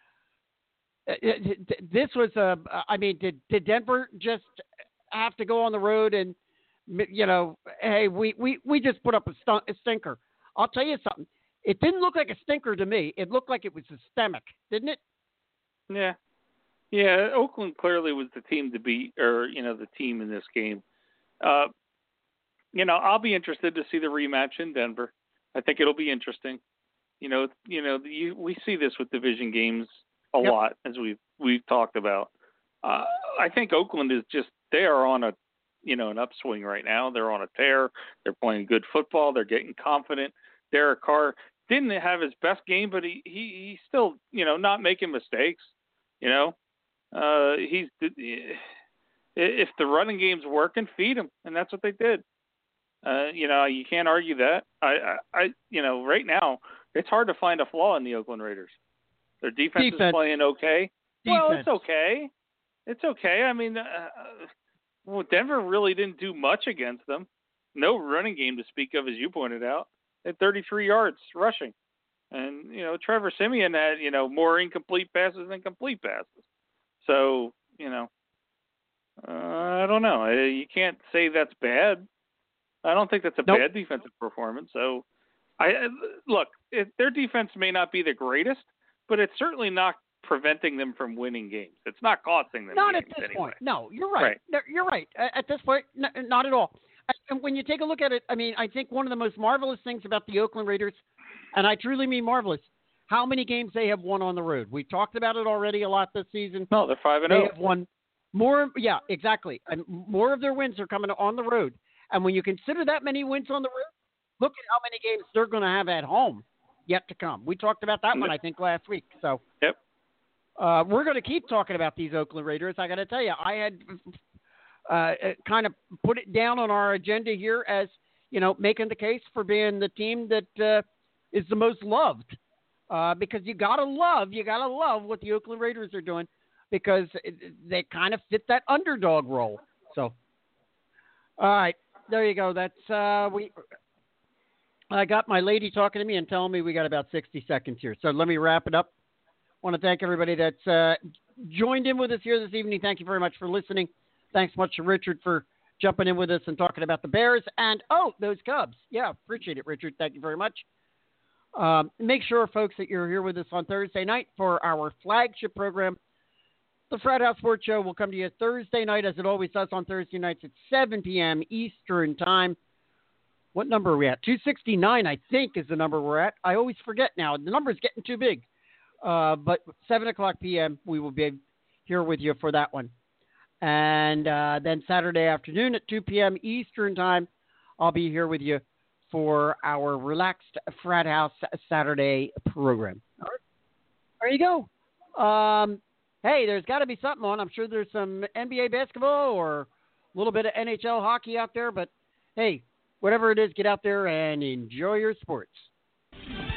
This was a, I mean, did, did Denver just have to go on the road and, you know, hey, we, we, we just put up a, st- a stinker. I'll tell you something. It didn't look like a stinker to me. It looked like it was systemic, didn't it? Yeah. Yeah, Oakland clearly was the team to beat, or, you know, the team in this game. Uh, you know, I'll be interested to see the rematch in Denver. I think it'll be interesting. You know, you know, you, we see this with division games a yep. lot, as we've we've talked about. Uh, I think Oakland is just, they are on a, you know, an upswing right now. They're on a tear. They're playing good football. They're getting confident. Derek Carr didn't have his best game, but he, he he's still, you know, not making mistakes. You know, uh, he's if the running game's working, feed him, and that's what they did. Uh, you know, you can't argue that. I, I, I, you know, right now it's hard to find a flaw in the Oakland Raiders. Their defense, defense. is playing okay. Defense. Well, it's okay. It's okay. I mean, uh, well, Denver really didn't do much against them. No running game to speak of, as you pointed out. They had thirty-three yards rushing. And, you know, Trevor Siemian had, you know, more incomplete passes than complete passes. So, you know, uh, I don't know. You can't say that's bad. I don't think that's a nope. bad defensive performance. So, I look, it, their defense may not be the greatest, but it's certainly not preventing them from winning games. It's not costing them not games at this anyway. point. No, you're right. right. No, you're right. At this point, no, not at all. And when you take a look at it, I mean, I think one of the most marvelous things about the Oakland Raiders, and I truly mean marvelous, how many games they have won on the road. We talked about it already a lot this season. No, they're five and They zero. have won more. Yeah, exactly. And more of their wins are coming on the road. And when you consider that many wins on the road, look at how many games they're going to have at home yet to come. We talked about that one, I think, last week. So yep. Uh, we're going to keep talking about these Oakland Raiders. I got to tell you, I had uh, kind of put it down on our agenda here as, you know, making the case for being the team that uh, is the most loved. Uh, because you got to love, you got to love what the Oakland Raiders are doing, because they kind of fit that underdog role. So, all right, there you go. That's uh, we. I got my lady talking to me and telling me we got about sixty seconds here. So let me wrap it up. I want to thank everybody that's uh, joined in with us here this evening. Thank you very much for listening. Thanks much to Richard for jumping in with us and talking about the Bears and, oh, those Cubs. Yeah, appreciate it, Richard. Thank you very much. Um, make sure, folks, that you're here with us on Thursday night for our flagship program. The Frat House Sports Show will come to you Thursday night, as it always does on Thursday nights at seven p.m. Eastern Time. What number are we at? two sixty-nine, I think, is the number we're at. I always forget now. The number's getting too big. Uh, but seven o'clock p.m., we will be here with you for that one. And uh, then Saturday afternoon at two p.m. Eastern Time, I'll be here with you for our Relaxed Frat House Saturday program. All right. There you go. Um, hey, there's got to be something on. I'm sure there's some N B A basketball or a little bit of N H L hockey out there. But, hey, whatever it is, get out there and enjoy your sports.